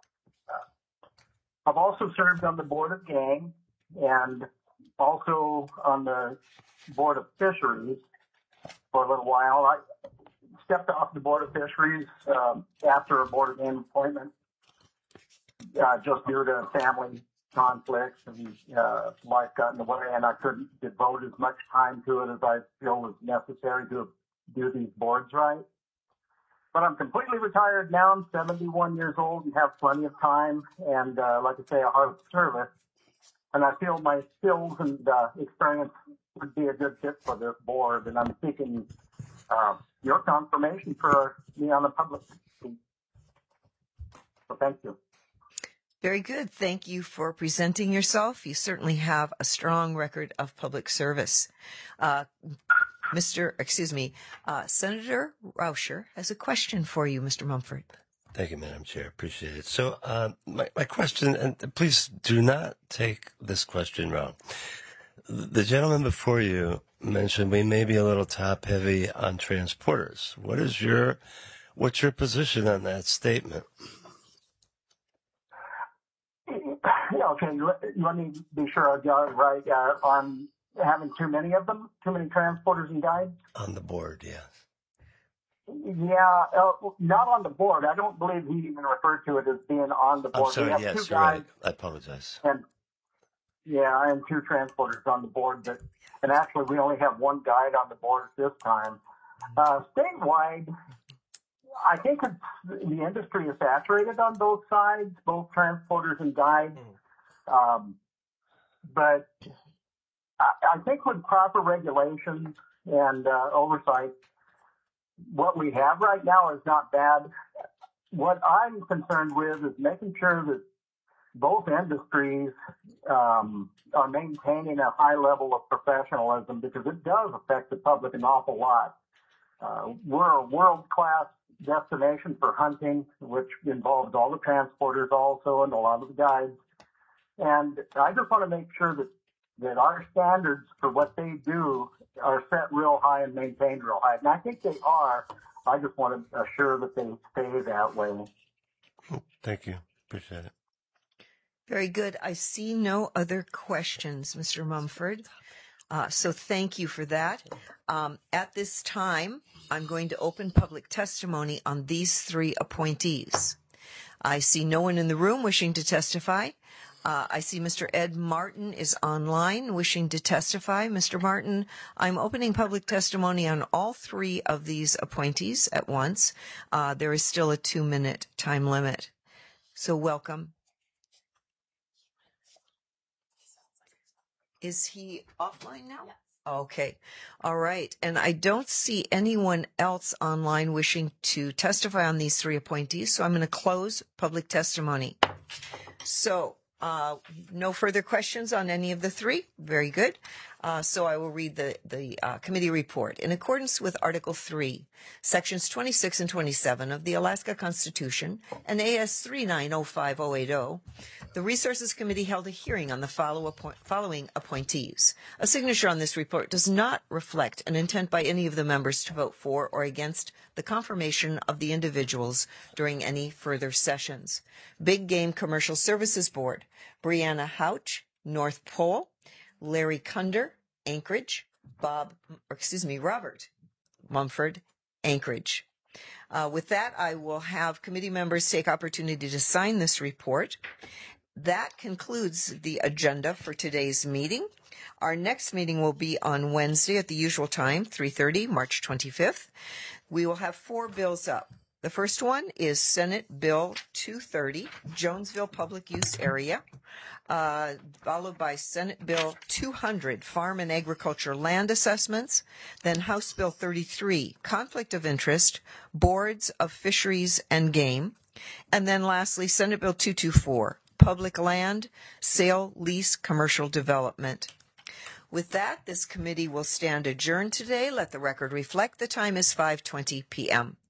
I've also served on the Board of Game and also on the Board of Fisheries for a little while. I stepped off the Board of Fisheries after a Board of Game appointment just due to family conflicts, and life got in the way, and I couldn't devote as much time to it as I feel was necessary to do these boards right. But I'm completely retired now. I'm 71 years old and have plenty of time and, like I say, a heart of service. And I feel my skills and experience would be a good fit for this board. And I'm seeking your confirmation for me on the public seat. So thank you. Very good. Thank you for presenting yourself. You certainly have a strong record of public service. Senator Rauscher has a question for you, Mr. Mumford. Thank you, Madam Chair. Appreciate it. So my question, and please do not take this question wrong. The gentleman before you mentioned we may be a little top heavy on transporters. What's your position on that statement? Okay, let me be sure I got it right. On having too many of them, too many transporters and guides? On the board, yes. Yeah, not on the board. I don't believe he even referred to it as being on the board. I'm sorry, yes, you're right. I apologize. And 2 transporters on the board, and actually we only have 1 guide on the board at this time. Statewide, I think the industry is saturated on both sides, both transporters and guides. But I think with proper regulations and oversight, what we have right now is not bad. What I'm concerned with is making sure that both industries are maintaining a high level of professionalism, because it does affect the public an awful lot. We're a world-class destination for hunting, which involves all the transporters also and a lot of the guides. And I just want to make sure that our standards for what they do are set real high and maintained real high. And I think they are. I just want to assure that they stay that way. Thank you. Appreciate it. Very good. I see no other questions, Mr. Mumford. So thank you for that. At this time, I'm going to open public testimony on these 3 appointees. I see no one in the room wishing to testify. I see Mr. Ed Martin is online wishing to testify. Mr. Martin, I'm opening public testimony on all 3 of these appointees at once. There is still a 2-minute time limit. So welcome. Is he offline now? Yes. Okay. All right. And I don't see anyone else online wishing to testify on these 3 appointees, so I'm going to close public testimony. So no further questions on any of the 3. Very good. So I will read the committee report. In accordance with Article 3, Sections 26 and 27 of the Alaska Constitution and AS 3905080, the Resources Committee held a hearing on the following appointees. A signature on this report does not reflect an intent by any of the members to vote for or against the confirmation of the individuals during any further sessions. Big Game Commercial Services Board, Brianna Houch, North Pole, Larry Kunder, Anchorage, Robert Mumford, Anchorage. With that, I will have committee members take opportunity to sign this report. That concludes the agenda for today's meeting. Our next meeting will be on Wednesday at the usual time, 3:30, March 25th. We will have 4 bills up. The first one is Senate Bill 230, Jonesville Public Use Area, followed by Senate Bill 200, Farm and Agriculture Land Assessments, then House Bill 33, Conflict of Interest, Boards of Fisheries and Game, and then lastly, Senate Bill 224, Public Land, Sale, Lease, Commercial Development. With that, this committee will stand adjourned today. Let the record reflect the time is 5:20 p.m.